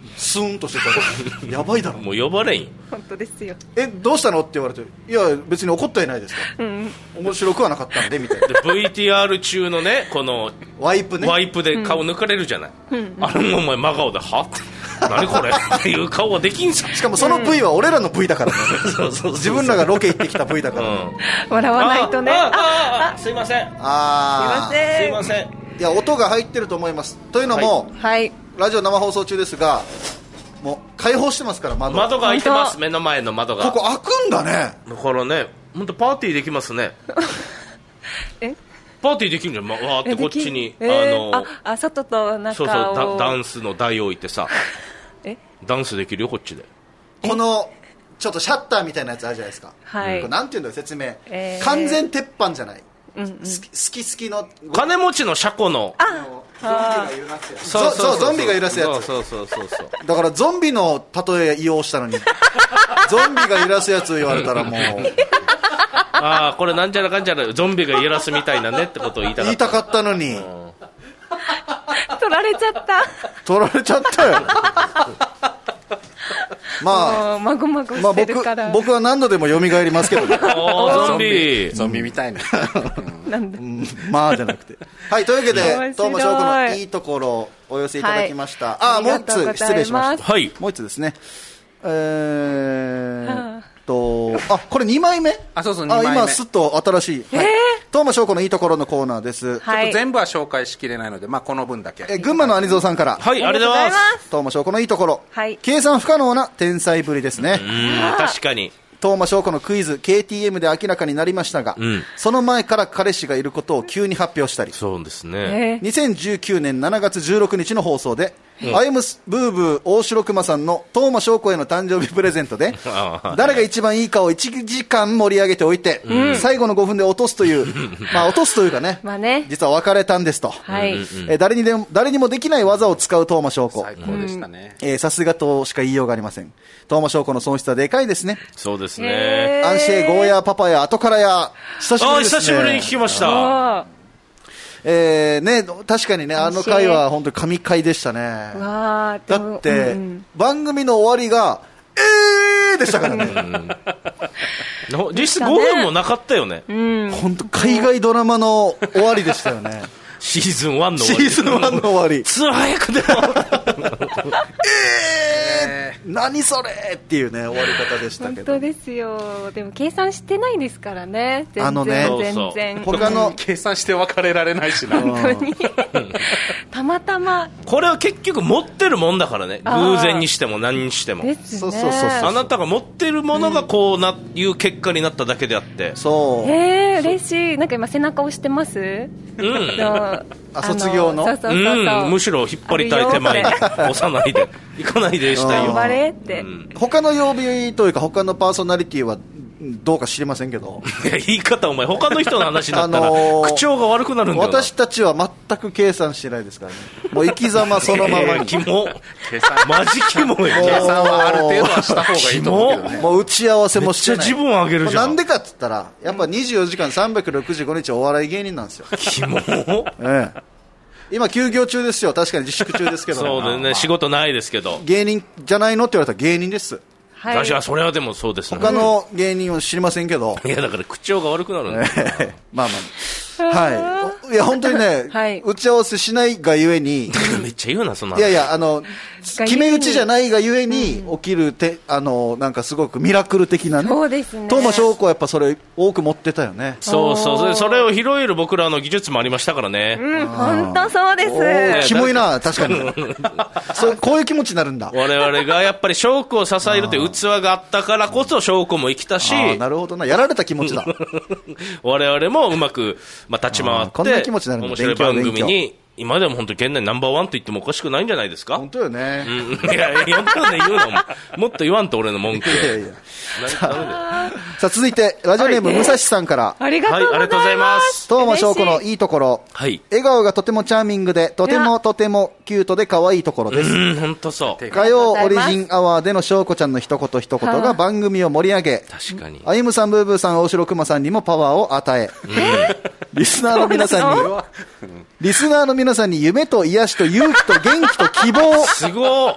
スーンとしてたらやばいだろ。 もう呼ばれんよ。 本当ですよ。 えどうしたのって言われて、いや別に怒ってはいないですか、うん、面白くはなかったんでみたいな。 で ブイティーアール 中のねこのワイプね、 ワイプで顔抜かれるじゃない、うん、あれもお前真顔ではって何これっていう顔はできんすよ。 しかもその V は俺らの V だからねそうそうそうそう、自分らがロケ行ってきた V だから、ね、 うん、笑わないとね。ああああすいません、 あすいません、 いや音が入ってると思います。というのも、 はい、 ラジオ生放送中ですがもう開放してますから、窓窓が開いてます。目の前の窓がここ開くんだね。 だからね本当パーティーできますねえパーティーできるんじゃん、ま、わーってこっちに、 えー、 あのああ外と中をそうそうダンスの台を置いてさえダンスできるよこっちで。 このちょっとシャッターみたいなやつあるじゃないですか、 はい、 これなんていうんだろう説明、 えー、 完全鉄板じゃない、うんうん、好き好きの金持ちの車庫のゾンビが揺らすやつ。そうそうゾンビが揺らすやつ。 そうそうそうそうだからゾンビの例え用したのにゾンビが揺らすやつ言われたらもうああこれなんちゃらかんちゃらゾンビが揺らすみたいなねってことを言いたかった言いたかったのに、うん、 取られちゃった取られちゃったよまあ、 まごまごしてるから、 まあ、僕, 僕は何度でも蘇りますけどねゾンビゾンビみたいななんで、 うん、まあじゃなくてはいというわけで東間翔子のいいところをお寄せいただきました、はい、ああもう一つ失礼しました、 はい、 もう一つですねえーとあこれにまいめあそうそうにまいめあ今すっと新しい、はい、東間翔子のいいところのコーナーです、 はい、ちょっと全部は紹介しきれないので、まあ、この分だけえ群馬の兄蔵さんからはいありがとうございます東間翔子のいいところ、 はい、 計算不可能な天才ぶりですね。 うん確かに東間翔子のクイズ ケーティーエム で明らかになりましたが、うん、その前から彼氏がいることを急に発表したり、 そうですね、 にせんじゅうきゅうねんしちがつじゅうろくにちの放送で、うん、アイムスブーブー大城熊さんの東間翔子への誕生日プレゼントで誰が一番いいかをいちじかん盛り上げておいて、うん、最後のごふんで落とすというまあ落とすというかね、 まあね実は別れたんですと、 はい、 え誰にでも誰にもできない技を使う東間翔子、 最高でしたね、 さすがとしか言いようがありません。東間翔子の損失はでかいですね。 そうですね。 アンシェゴーヤーパパや後からや久しぶりですね。 あ久しぶりに聞きました。 えーね、確かにねあの回は本当に神回でしたね。 わだって、うん、番組の終わりがえーでしたからね、 うん、実質ごふんもなかったよね。 本当海外ドラマの終わりでしたよねシーズンワンの終わり。 シーズンワンの終わり。 ツアー早くでもえー、何それっていうね終わり方でしたけど。 本当ですよ。でも計算してないですからね。全然あのね全然他の計算して別れられないしな。 本当にたまたま。 これは結局持ってるもんだからね。偶然にしても何にしても。 ですね。 そうそうそうそう。 あなたが持ってるものがこうな、うん、いう結果になっただけであって。 そう。 えー、嬉しい。なんか今背中押してます。 うん。 あ卒業の。 そうそうそうそう、 うん、むしろ引っ張りたい手前に押さないで行かないでしたよ。 頑張れって、 うん、他の曜日というか他のパーソナリティはどうか知りませんけどいや言い方お前他の人の話になったら、あのー、口調が悪くなるんだよな。 私たちは全く計算してないですからね。もう生き様そのままにキモ計算マジキモい。 計算はある程度はした方がいいと思うけどね。 もう打ち合わせもしてない。 めっちゃ自分上げるじゃん。 なんでかって言ったらやっぱにじゅうよじかんさんびゃくろくじゅうごにちお笑い芸人なんですよ。 キモええ今休業中ですよ。確かに自粛中ですけどそうだね、仕事ないですけど。 芸人じゃないのって言われたら芸人です。 はい、 私はそれはでもそうですね。 他の芸人は知りませんけど。 いやだから口調が悪くなるんだ、 えー、まあまあはい。いや本当にね、はい、打ち合わせしないがゆえにめっちゃ言うなそんな。 いやいやあの決め打ちじゃないがゆえに起きるて、あのなんかすごくミラクル的なね。 そうですね。 東間翔子はやっぱそれ多く持ってたよね。 そうそうそれを拾える僕らの技術もありましたからね。 うん本当そうです。 キモいな確かにそうこういう気持ちになるんだ。 我々がやっぱり翔子を支えるという器があったからこそ翔子も生きたし。 あなるほどなやられた気持ちだ我々もうまく、まあ、立ち回ってこんな気持ちになるんだ。 面白い番組に今でも本当県内ナンバーワンと言ってもおかしくないんじゃないですか。 本当よね、 うん、いやいや本当ね言うのももっと言わんと俺の文句。いやいやさあさあ続いてラジオネーム、はい、武蔵さんから、 ありがとうございます。 東間翔子のいいところ、はい、笑顔がとてもチャーミングでとてもとてもキュートで可愛いところです。 うん本当そう。 火曜オリジンアワーでの翔子ちゃんの一言一言が番組を盛り上げ、 確かにあゆむさんブーブーさん大城熊さんにもパワーを与え、うん、リスナーの皆さんにリスナーの皆さんに夢と癒しと勇気と元気と希望すご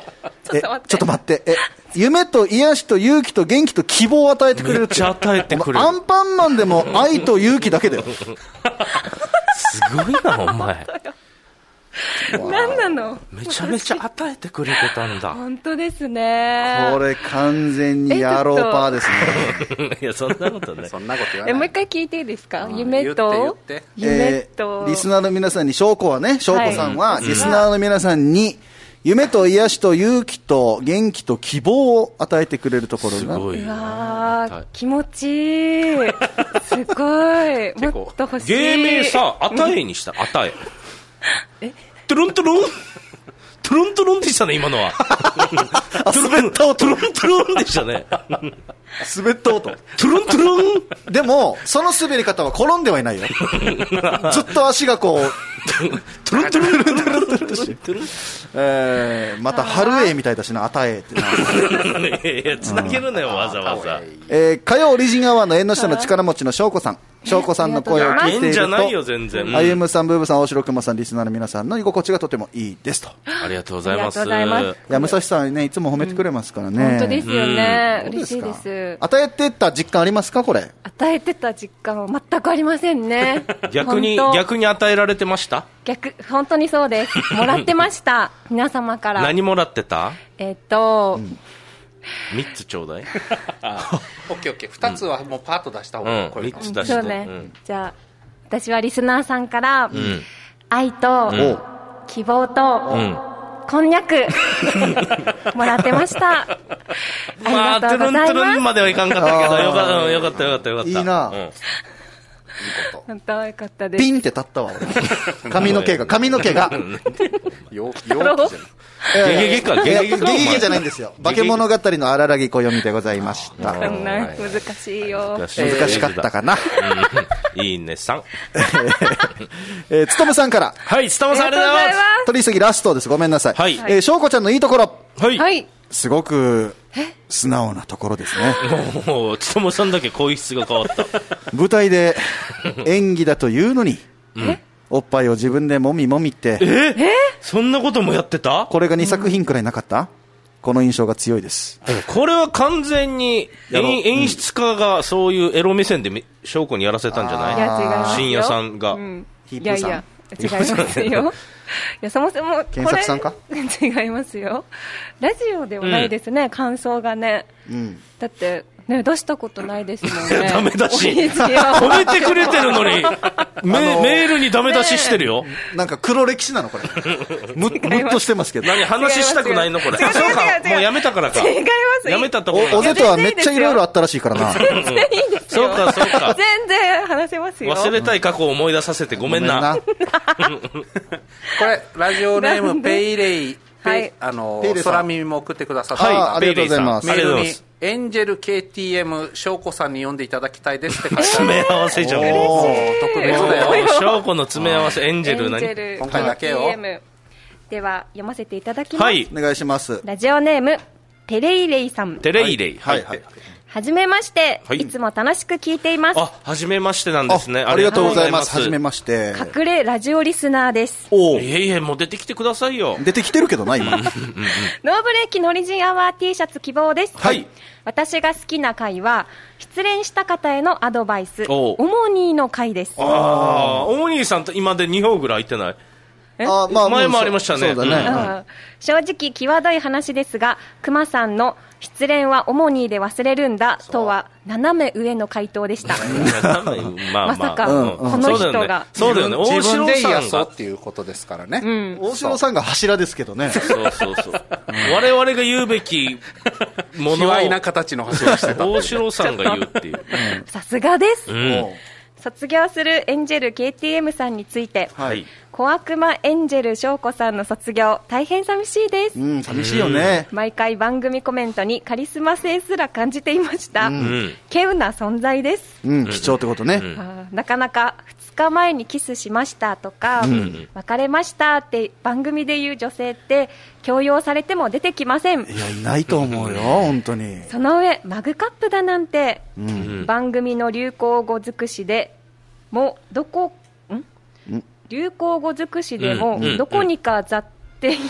ちょっと待って。 ちょっと待って。え、夢と癒しと勇気と元気と希望を与えてくれるって。 めっちゃ与えてくれる。 アンパンマンでも愛と勇気だけだよ。 すごいな、お前。 何なの？ めちゃめちゃ与えてくれてたんだ。 本当ですね。 これ完全に野郎パーですね。いや、そんなことね。 そんなこと言わない。 え、もう一回聞いていいですか？夢と夢と、えー、リスナーの皆さんに、翔子はね、翔子さんは、リスナーの皆さんに、夢と癒しと勇気と元気と希望を与えてくれるところが。 すごい。 うわ気持ちいい。すごい。もっと欲しい。 芸名さ、与えにした。与え。えトゥルントゥルントゥルントゥルンでしたね、今のは。 滑った音。 トゥルントゥルンでしたね。 滑った音。 トゥルントゥルンでも、その滑り方は転んではいないよ。ずっと足がこう、トゥルントゥルントゥルントゥルントゥルン。えー、また、春江みたいだしな、あたえってな。 いや、つなげるなよ、わざわざ。 えー、火曜オリジンアワーの縁の下の力持ちの翔子さん。翔子さんの声を聞いていると、あゆむさん、ブーブさん、大城くまさん、リスナーの皆さんの居心地がとてもいいですと。 ありがとうございます。いや、武蔵さんね、いつも褒めてくれますからね。 本当ですよね。嬉しいです。 与えてた実感ありますか、これ。 与えてた実感は全くありませんね。 逆に、逆に与えられてました？ 逆、本当にそうです。もらってました。皆様から。 何もらってた？ えっと、 みっつちょうだい。 オッケーオッケー。ふたつはもうパッと出した方がいい。みっつ出して。 そうね。じゃあ、私はリスナーさんから、愛と、希望と、こんにゃくもらってました。ありがとうございます。 まあ、トゥルントゥルンまではいかんかったけど、よかった、よかった、よかった、よかった。 いいな。 本当よかったです。 ピンって立ったわ、俺。髪の毛が、髪の毛が。 よ、よ、 ゲゲゲか、ゲゲゲか。 ゲゲゲじゃないんですよ。化け物語の荒らぎ暦でございました。 難しいよ。 難しかったかな。 いいね、さん。 えー、つとむさんから。 はい、つとむさんありがとうございます。 取り急ぎラストです。ごめんなさい。はい。えー、しょうこちゃんのいいところ。 はい。 すごく、素直なところですね。 もう、つとむさんだけ声質が変わった。 舞台で演技だというのに、おっぱいを自分でもみもみって。 えそんなこともやってた？ これがにさく品くらいなかった？この印象が強いです。 これは完全に演出家がそういうエロ目線で翔子にやらせたんじゃない？ いや、違いますよ。 深夜さんが。 ヒップさん。 いやいや、違いますよ。いや、そもそも、 検索さんか？ 違いますよ。ラジオではないですね、感想がね。だって、ね、出したことないですもんね。 ダメ出し。褒めてくれてるのに、メールにダメ出ししてるよ。 なんか黒歴史なのこれ。む、むっとしてますけど。 何話したくないのこれ。あ、そうか。もうやめたからか。 違います。 やめたところ。 おぜとはめっちゃいろいろあったらしいからな。 全然いいですよ。 そうか、そうか。 全然話せますよ。 忘れたい過去を思い出させてごめんな。 これ、ラジオネームペイレイ。はい、あの空耳も送ってくださった、 はい、ありがとうございます。 メールにエンジェル ケーティーエム 翔子さんに読んでいただきたいですって書いてある。 詰め合わせじゃん。 特別だよ。 翔子の詰め合わせエンジェル何？ 今回だけよ。 では読ませていただきます。 はい、 お願いします。 ラジオネームテレイレイさん。 テレイレイ。 はいはい。 はじめまして、はい、いつも楽しく聞いています。 あ、はじめましてなんですね。 ありがとうございます。はじめまして。 隠れラジオリスナーです。 おいえいえ、もう出てきてくださいよ。 出てきてるけどな、今。ノーブレーキのオリジンアワー T シャツ希望です。 はい。 私が好きな回は、失恋した方へのアドバイス、オモニーの回です。 ああ、オモニーさんと今でにほうぐらい空いてない？ あ、まあ、 前もありましたね。 そうだね。うんうん、正直際どい話ですが、熊さんの失恋はオモニーで忘れるんだとは斜め上の回答でした。 まあまあ、 まさか、うん、この人がそうだよね。 自分で癒そうっていうことですからね。 うん、大城さんが柱ですけどね。 そうそうそう。我々が言うべきものを卑猥な形の柱してた。 大城さんが言うっていう。 さすがです。 うん、 卒業するエンジェル ケーティーエム さんについて、 はい、 小悪魔エンジェル翔子さんの卒業大変寂しいです。 うん、寂しいよね。 毎回番組コメントにカリスマ性すら感じていました。うん、稀有な存在です。 うん、貴重ってことね。 うん、なかなかふつかまえにキスしましたとか、うん、別れましたって番組で言う女性って強要されても出てきません。 いや、いないと思うよ、本当に。 その上マグカップだなんて、 うん、 番組の流行語尽くしでもどこん流行語尽くしでもどこにか雑って、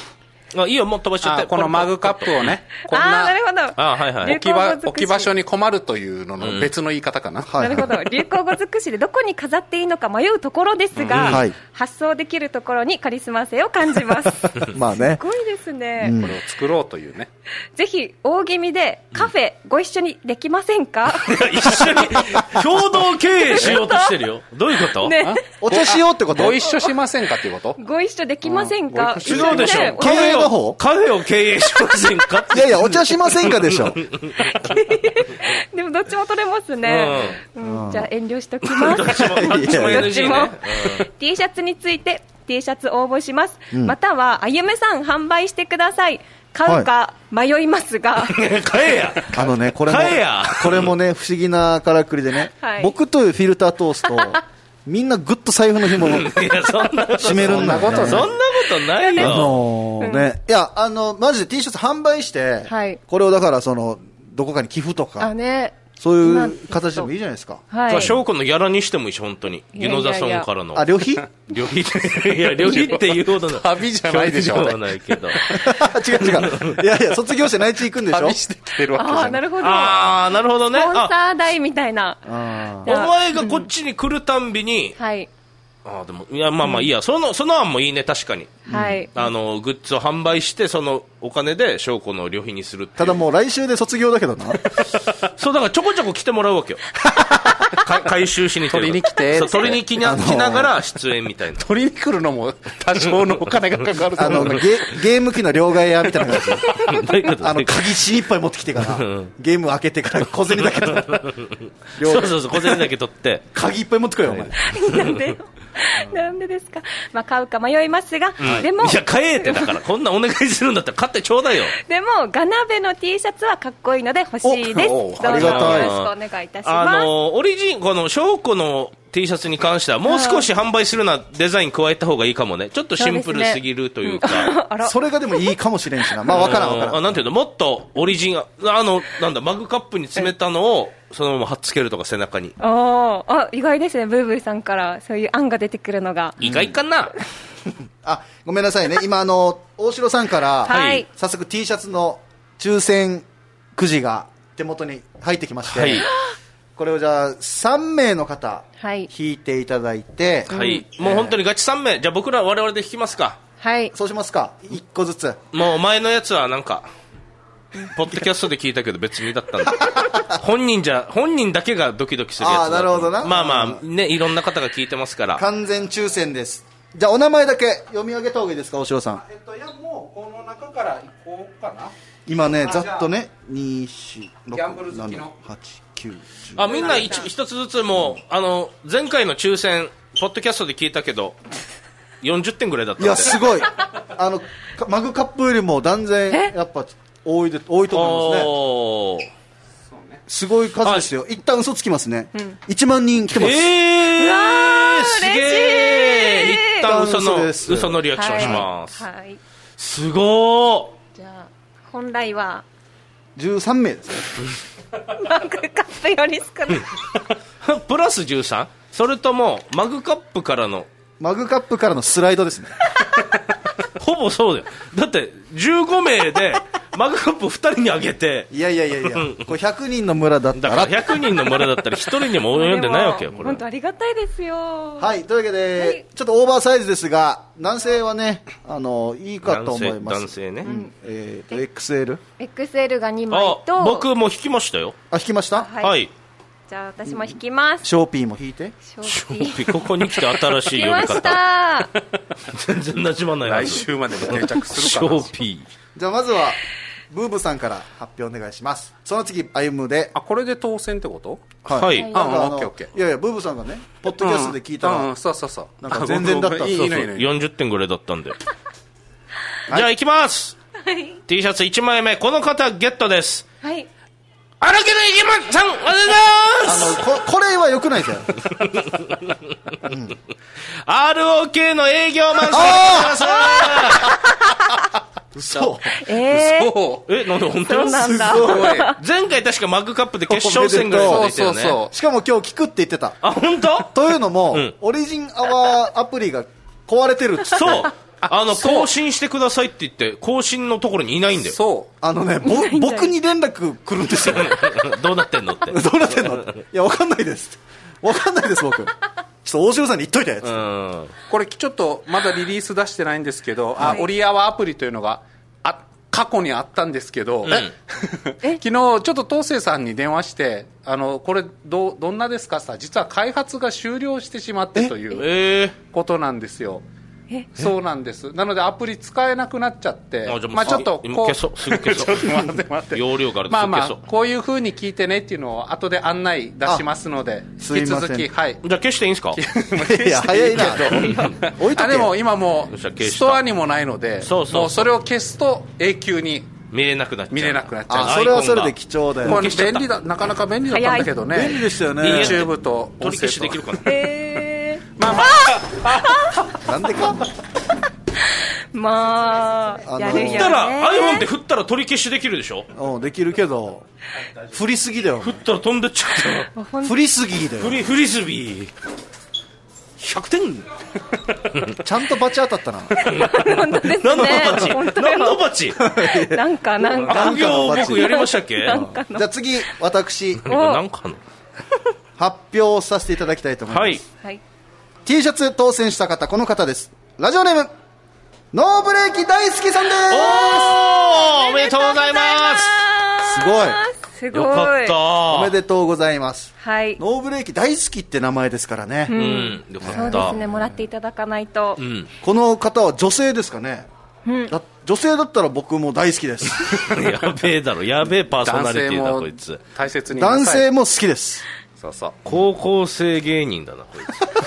あ、いいよ、もう飛ばしちゃって。 このマグカップをね、こんな、 あー、なるほど。 あ、はいはい。 置き場、置き場所に困るというのの別の言い方かな。 はい、 なるほど。流行語尽くしでどこに飾っていいのか迷うところですが、 うんはい、 発想できるところにカリスマ性を感じます。 まあね。 すごいですね、 うん。 これを作ろうというね。 ぜひ、大気味でカフェご一緒にできませんか？ 一緒に共同経営しようとしてるよ。どういうこと？ ね。 お茶しようってこと？ ご一緒しませんかっていうこと？ ご一緒できませんか？ 違うでしょ。 経営の方？ カフェを経営しませんか？ いやいや、お茶しませんかでしょ。 でもどっちも取れますね。うんうん、じゃあ遠慮しときます。 どっちも、どっちも エヌジー ね。 T シャツについて T シャツ応募します。 うん、 または、あゆめさん販売してください。買うか迷いますが。 買えや。 あのね、これも、 買えや。 これもね、不思議なからくりでね、はい、僕というフィルター通すと、みんなぐっと財布の紐を締めるんだよね。 そんなことないよ。 あのー、ね、いや、あの、マジで T シャツ販売して、はい、これをだから、その、どこかに寄付とか、 あ、ね、 そういう形でもいいじゃないですか。 はい。 翔子のギャラにしてもいいし、本当に。ギノザソンからの。 あ、旅費旅費いや、旅費っていうほどの。 旅じゃないでしょ。 旅じゃないけど。 違う違う。いやいや、卒業して内地行くんでしょ。 旅してきてるわけじゃん。 ああ、なるほど。 ああ、なるほどね。 スポンサー代みたいな。 お前がこっちに来るたんびに、 はい。 ああ、でも、いや、まあまあいいや。その、その案もいいね、確かに。 はい。 あの、グッズを販売して、そのお金で翔子の旅費にするっていう。 ただもう来週で卒業だけどな。 そう、だからちょこちょこ来てもらうわけよ。回収しに取りに来て。 そう、取りに来な、来ながら出演みたいな。 取りに来るのも多少のお金がかかると思う。 あの、ゲ、ゲーム機の両替屋みたいな感じで。 どういうこと？ あの、鍵死にいっぱい持ってきてから、ゲーム開けてから小銭だけ取って。 そうそうそう、小銭だけ取って。 鍵いっぱい持ってこいよ、お前。 なんでよ。なんでですか。まあ、買うか迷いますが、うん、でも。 いや、買えってだから、こんなお願いするんだったら買ってちょうだいよ。 でも、ガナベの T シャツはかっこいいので欲しいです。どうぞよろしくお願いいたします。 あの、オリジン、この、翔子の T シャツに関しては、もう少し販売するようなデザイン加えた方がいいかもね。ちょっとシンプルすぎるというか。 そうですね、うん、 それがでもいいかもしれんしな。まあ、わからんわからん。 あ、なんていうの、もっとオリジン、あの、なんだ、マグカップに詰めたのを、そのまま貼っつけるとか背中に。 ああ、意外ですね、ブーブーさんからそういう案が出てくるのが。 意外かな。 あ、ごめんなさいね。今、あの、大城さんから、 はい、 早速 T シャツの抽選くじが手元に入ってきまして、はい、これをじゃあさん名の方、はい、引いていただいて、 はい、うん、もう本当にガチさん名、じゃあ僕ら我々で引きますか。 はい。 そうしますか。いっこずつ。 もう前のやつはなんか、ポッドキャストで聞いたけど別にだったんで本人じゃ本人だけがドキドキするやつだ。 ああ、なるほどな。 まあまあね、いろんな方が聞いてますから完全抽選です。じゃあお名前だけ読み上げた方がいいですか、大城さん。 えっといやもうこの中からいこうかな。 今ねざっとねに、よん、ろく、なな、はち、きゅう、じゅう。 あ、みんな一一つずつもうあの前回の抽選ポッドキャストで聞いたけどよんじゅってんぐらいだったんで。 いやすごい。あのマグカップよりも断然やっぱ多いで多いと思いますね。すごい数ですよ。一旦嘘つきますね、うん、いちまん人来てます。 えー、 うわーすげー。一旦嘘の嘘嘘のリアクションします、 はいはい、 すごー。 じゃあ本来はじゅうさん名ですね。 マグカップより少ないプラスじゅうさん。それともマグカップからのマグカップからのスライドですね。 ほぼそうだよ。だってじゅうご名でマグカップふたりにあげて。 いやいやいやいや、これひゃくにんの村だったら。 だからひゃくにんの村だったらひとりにも及んでないわけよ、これ。 本当ありがたいですよ。 はい、というわけで、はい、ちょっとオーバーサイズですが、男性はね、あの、いいかと思います。 男性ね。うん、 えーと、エックスエル？ エックスエル がにまいと。 僕も引きましたよ。 あ、引きました？ はい。 はい、 じゃあ私も引きます。 ショーピーも引いて。 ショーピー、ここに来て新しい呼び方。 引きました。 全然なじまない。 来週までに定着するかな。 ショーピー。 じゃあまずはブーブさんから発表お願いします。その次歩むで。 あ、これで当選ってこと？ はい。 はい、あ、オッケーオッケー。 いやいや、ブーブさんがね、ポッドキャストで聞いたら、 うんうん、そうそうそう。 なんか全然だった。 そうそう、よんじゅってんぐらいだったんで。じゃあ行きます。はい。T シャツいちまいめ、この方ゲットです。 はい。 荒木の池松さん、おはようございます。 あの、こ、これは良くないですよ。 うん、アールオーケー の営業マンさんでございます。 嘘。 えー、 嘘。え、なんで本当になんだ。 すごい。前回確かマグカップで決勝戦ぐらいまでいたよね。 そうそうそう。しかも今日聞くって言ってた。 あ、本当？ というのも、 うん、 オリジンアワーアプリが壊れてるっつって。 そう。 あの、更新してくださいって言って、更新のところにいないんだよ。 そう。 あのね、ぼ僕に連絡来るんですよ。 どうなってんのって。 どうなってんのって。いや、わかんないです。わかんないです、僕。ちょっと大城さんに言っといたやつ。うん、 これちょっとまだリリース出してないんですけど、はい、あオリアワアプリというのがあ過去にあったんですけど、うん、昨日ちょっと東勢さんに電話してあのこれ ど, どんなですかって言ったら実は開発が終了してしまってということなんですよ。えそうなんです。なのでアプリ使えなくなっちゃって、あまあ、ちょっとこう消そうすぐ消そうちょっと待って待って容量からまあまあこういう風に聞いてねっていうのを後で案内出しますので引き続き、はい、 じゃあ消していいんですかいや早いな置いとけあでも今もうストアにもないのでそうそうそうもうそれを消すと永久に見れなくなっちゃう見れなくなっちゃうあそれはそれで貴重だよこれ便利だなかなか便利だったんだけどね便利でしたよね YouTube と取り消しできるかなえー、まあまあなんでかまあ、やるよね。 振ったら iPhone って振ったら取り消しできるでしょ。 うんできるけど振りすぎだよ振ったら飛んでっちゃう振りすぎだよフリフリスビーひゃくてんちゃんとバチ当たったな本当ですね何のバチ何のバチなんかなんか悪行僕やりましたっけじゃあ次私なんかの発表させていただきたいと思います、はい、T シャツ当選した方この方です。ラジオネームノーブレーキ大好きさんです。 おーおめでとうございます。 すごいすごいよかったおめでとうございます、 はい、 ノーブレーキ大好きって名前ですからね、 うん、うん、よかったそうですねもらっていただかないと、 うん、この方は女性ですかね、うん、だ女性だったら僕も大好きですやべえだろやべえパーソナリティだこいつ大切に男性も好きです。 そうそう高校生芸人だなこい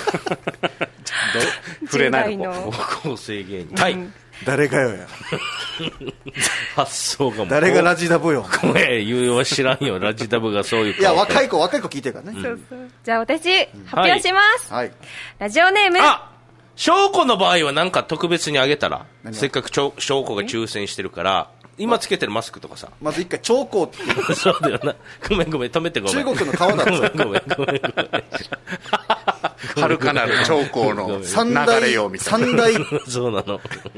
つ触れないの高校生芸人、はい、 誰がよや発想がもう誰がラジダブよごめん言うは知らんよラジダブがそういういや若い子若い子聞いてるからね、うん、 そうそうじゃあ私発表します、 はい、 ラジオネームあ翔子の場合は何か特別にあげたらせっかく翔子が抽選してるから今つけてるマスクとかさまず一回長江ってそうだよなごめんごめん止めてごめん中国の川だろごめんごめんごめんごめんはるかなる長江の流れようみたいな三大そうなの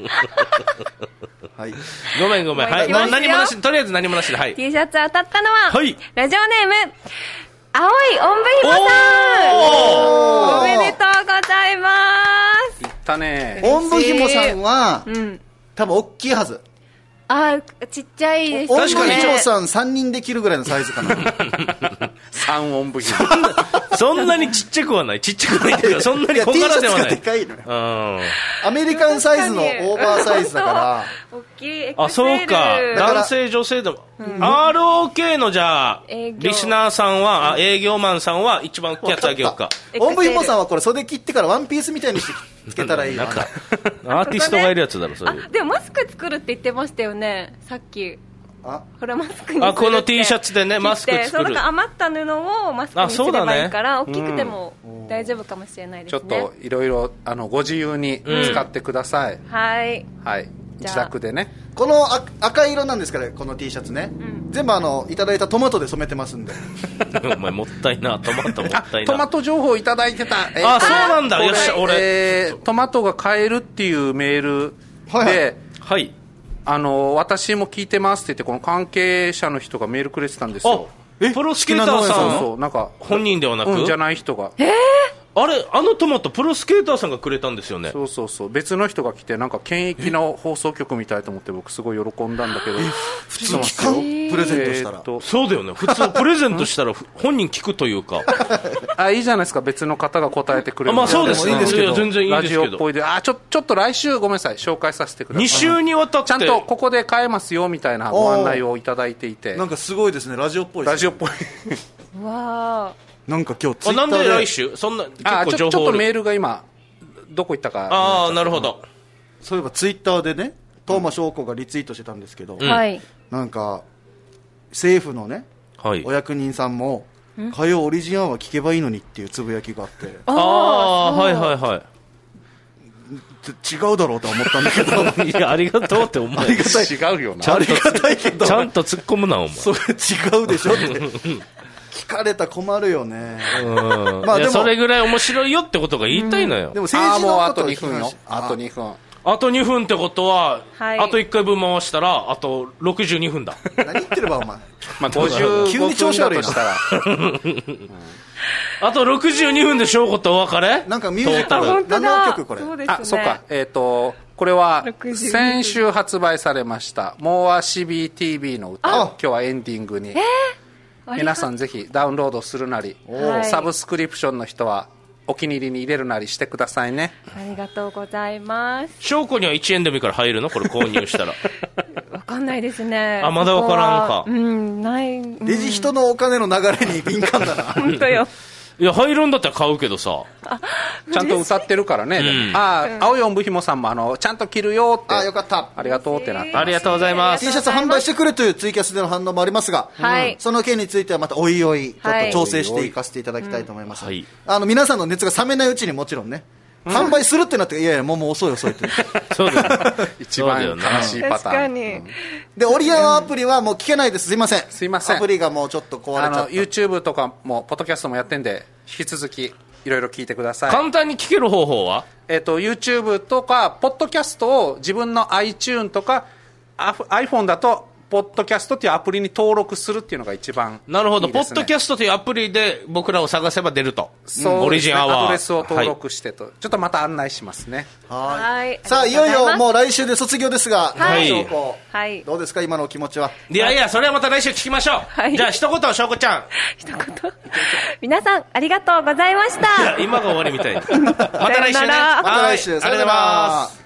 はいごめんごめんはいもう何もなしとりあえず何もなしではい T シャツ当たったのは、 はい、 ラジオネーム青いおんぶひもさん お, おめでとうございますいったねおんぶひもさんは、うん、多分大きいはずあちっちゃいですね。 確かに長さんさんにんできるぐらいのサイズかなさんおんぶひもそんなにちっちゃくはないちっちゃくないけどそんなに小柄ではない T シャツがでかいのよアメリカンサイズのオーバーサイズだから大きい エックスエルあそうか男性女性でも、うん、アールオーケー のじゃあリスナーさんは、うん、営業マンさんは一番大きいやつあげようかおんぶひもさんはこれ袖切ってからワンピースみたいにしてつけたらいいなんかアーティストがいるやつだろそれあでもマスク作るって言ってましたよねさっきあこれマスクにするってあこの T シャツでねマスク作るそうだから余った布をマスクにすればいいから、ね、大きくても大丈夫かもしれないですね、 ちょっといろいろご自由に使ってください、 うん、はいはい自宅でねこの赤色なんですからこの T シャツね、うん、全部あのいただいたトマトで染めてますんでお前もったいなトマトもったいなトマト情報いただいてた、 えー、あそうなんだよっしゃ俺、 えー、トマトが買えるっていうメールで、はいはいはいあの私も聞いてますって言ってこの関係者の人がメールくれてたんですよ。 えプロスケーターさんそうそうなんか本人ではなく、 うん、じゃない人がえーあれあのトマトプロスケーターさんがくれたんですよね。 そうそうそう別の人が来てなんか県域の放送局みたいと思って僕すごい喜んだんだけど普通聞くプレゼントしたら、えー、 そうだよね普通プレゼントしたら本人聞くというかあいいじゃないですか別の方が答えてくれるあ、まあ、そうですねいいんですけど全然いいんですけどラジオっぽいであちょ、ちょっと来週ごめんなさい紹介させてくださいに週にわたってちゃんとここで買えますよみたいなご案内をいただいていてなんかすごいですねラジオっぽいですねラジオっぽいわーなんか今日ツイッターでなんで来週そんな結構情報あちょ、ちょっとメールが今どこ行ったかああなるほどそういえばツイッターでね東間翔子がリツイートしてたんですけど、うん、なんか政府のね、はい、お役人さんも火曜オリジンアワー聞けばいいのにっていうつぶやきがあってああはいはいはい違うだろうと思ったんだけどいやありがとうって思うありがたい違うよなちゃんとありがたいけどちゃんと突っ込むなお前それ違うでしょって聞かれたら困るよねうんまあでもそれぐらい面白いよってことが言いたいのよ、 うん、でも政治のことをあもうあとにふんよあとにふんあとにふんってことは、 はい、 あといっかいぶん回したらあとろくじゅうにふんだ。 何言ってるばお前。 まあごじゅうごふんだとしたらあとろくじゅうにふんでしょうことお別れ。 なんかミュージカル何の曲これ。 そうですね、 あ、そうか、えっ、ー、とこれは先週発売されましたモア シービーティービー の歌を今日はエンディングに、えー、皆さんぜひダウンロードするなり、サブスクリプションの人はお気に入りに入れるなりしてくださいね。 ありがとうございます。 証拠にはいちえんでもいいから入るのこれ購入したら。 わかんないですね。 あ、まだわからんか。 うん、ない、うん、 レジ人のお金の流れに敏感だな。 本当よ。 いや入るんだったら買うけどさ、 ちゃんと歌ってるからね、うん、でもあ、うん、青いおんぶひもさんもあのちゃんと着るよって、 あ、よかった、 ありがとうってなってます。 ありがとうございます。 T シャツ販売してくれというツイキャスでの反応もありますが、はい、うん、その件についてはまたおいおいちょっと調整していかせていただきたいと思います、はい、あの皆さんの熱が冷めないうちにもちろんね、販売するってなって、いやいやもうもう遅い遅いってそうだよ、ね、 一番悲しいパターン。確かに、うん、 でオリアンアプリはもう聞けないです。すいませんすいません、 アプリがもうちょっと壊れちゃった。あの YouTube とかもポッドキャストもやってんで引き続きいろいろ聞いてください。 簡単に聞ける方法は、 えーと、YouTube とかポッドキャストを自分の iTunes とか iPhone だとポッドキャストというアプリに登録するっていうのが一番いいですね。 なるほど、ポッドキャストというアプリで僕らを探せば出ると。 そうですね、 オリジンアワーアドレスを登録してと、はい、ちょっとまた案内しますね。 はい、さあいよいよもう来週で卒業ですが、 はい、 はい、どうですか今のお気持ちは。 いやいや、それはまた来週聞きましょう、はい、じゃあ一言しょうこちゃん。 一言皆さんありがとうございました。 今が終わりみたいな。また来週ね。 また来週、さよなら。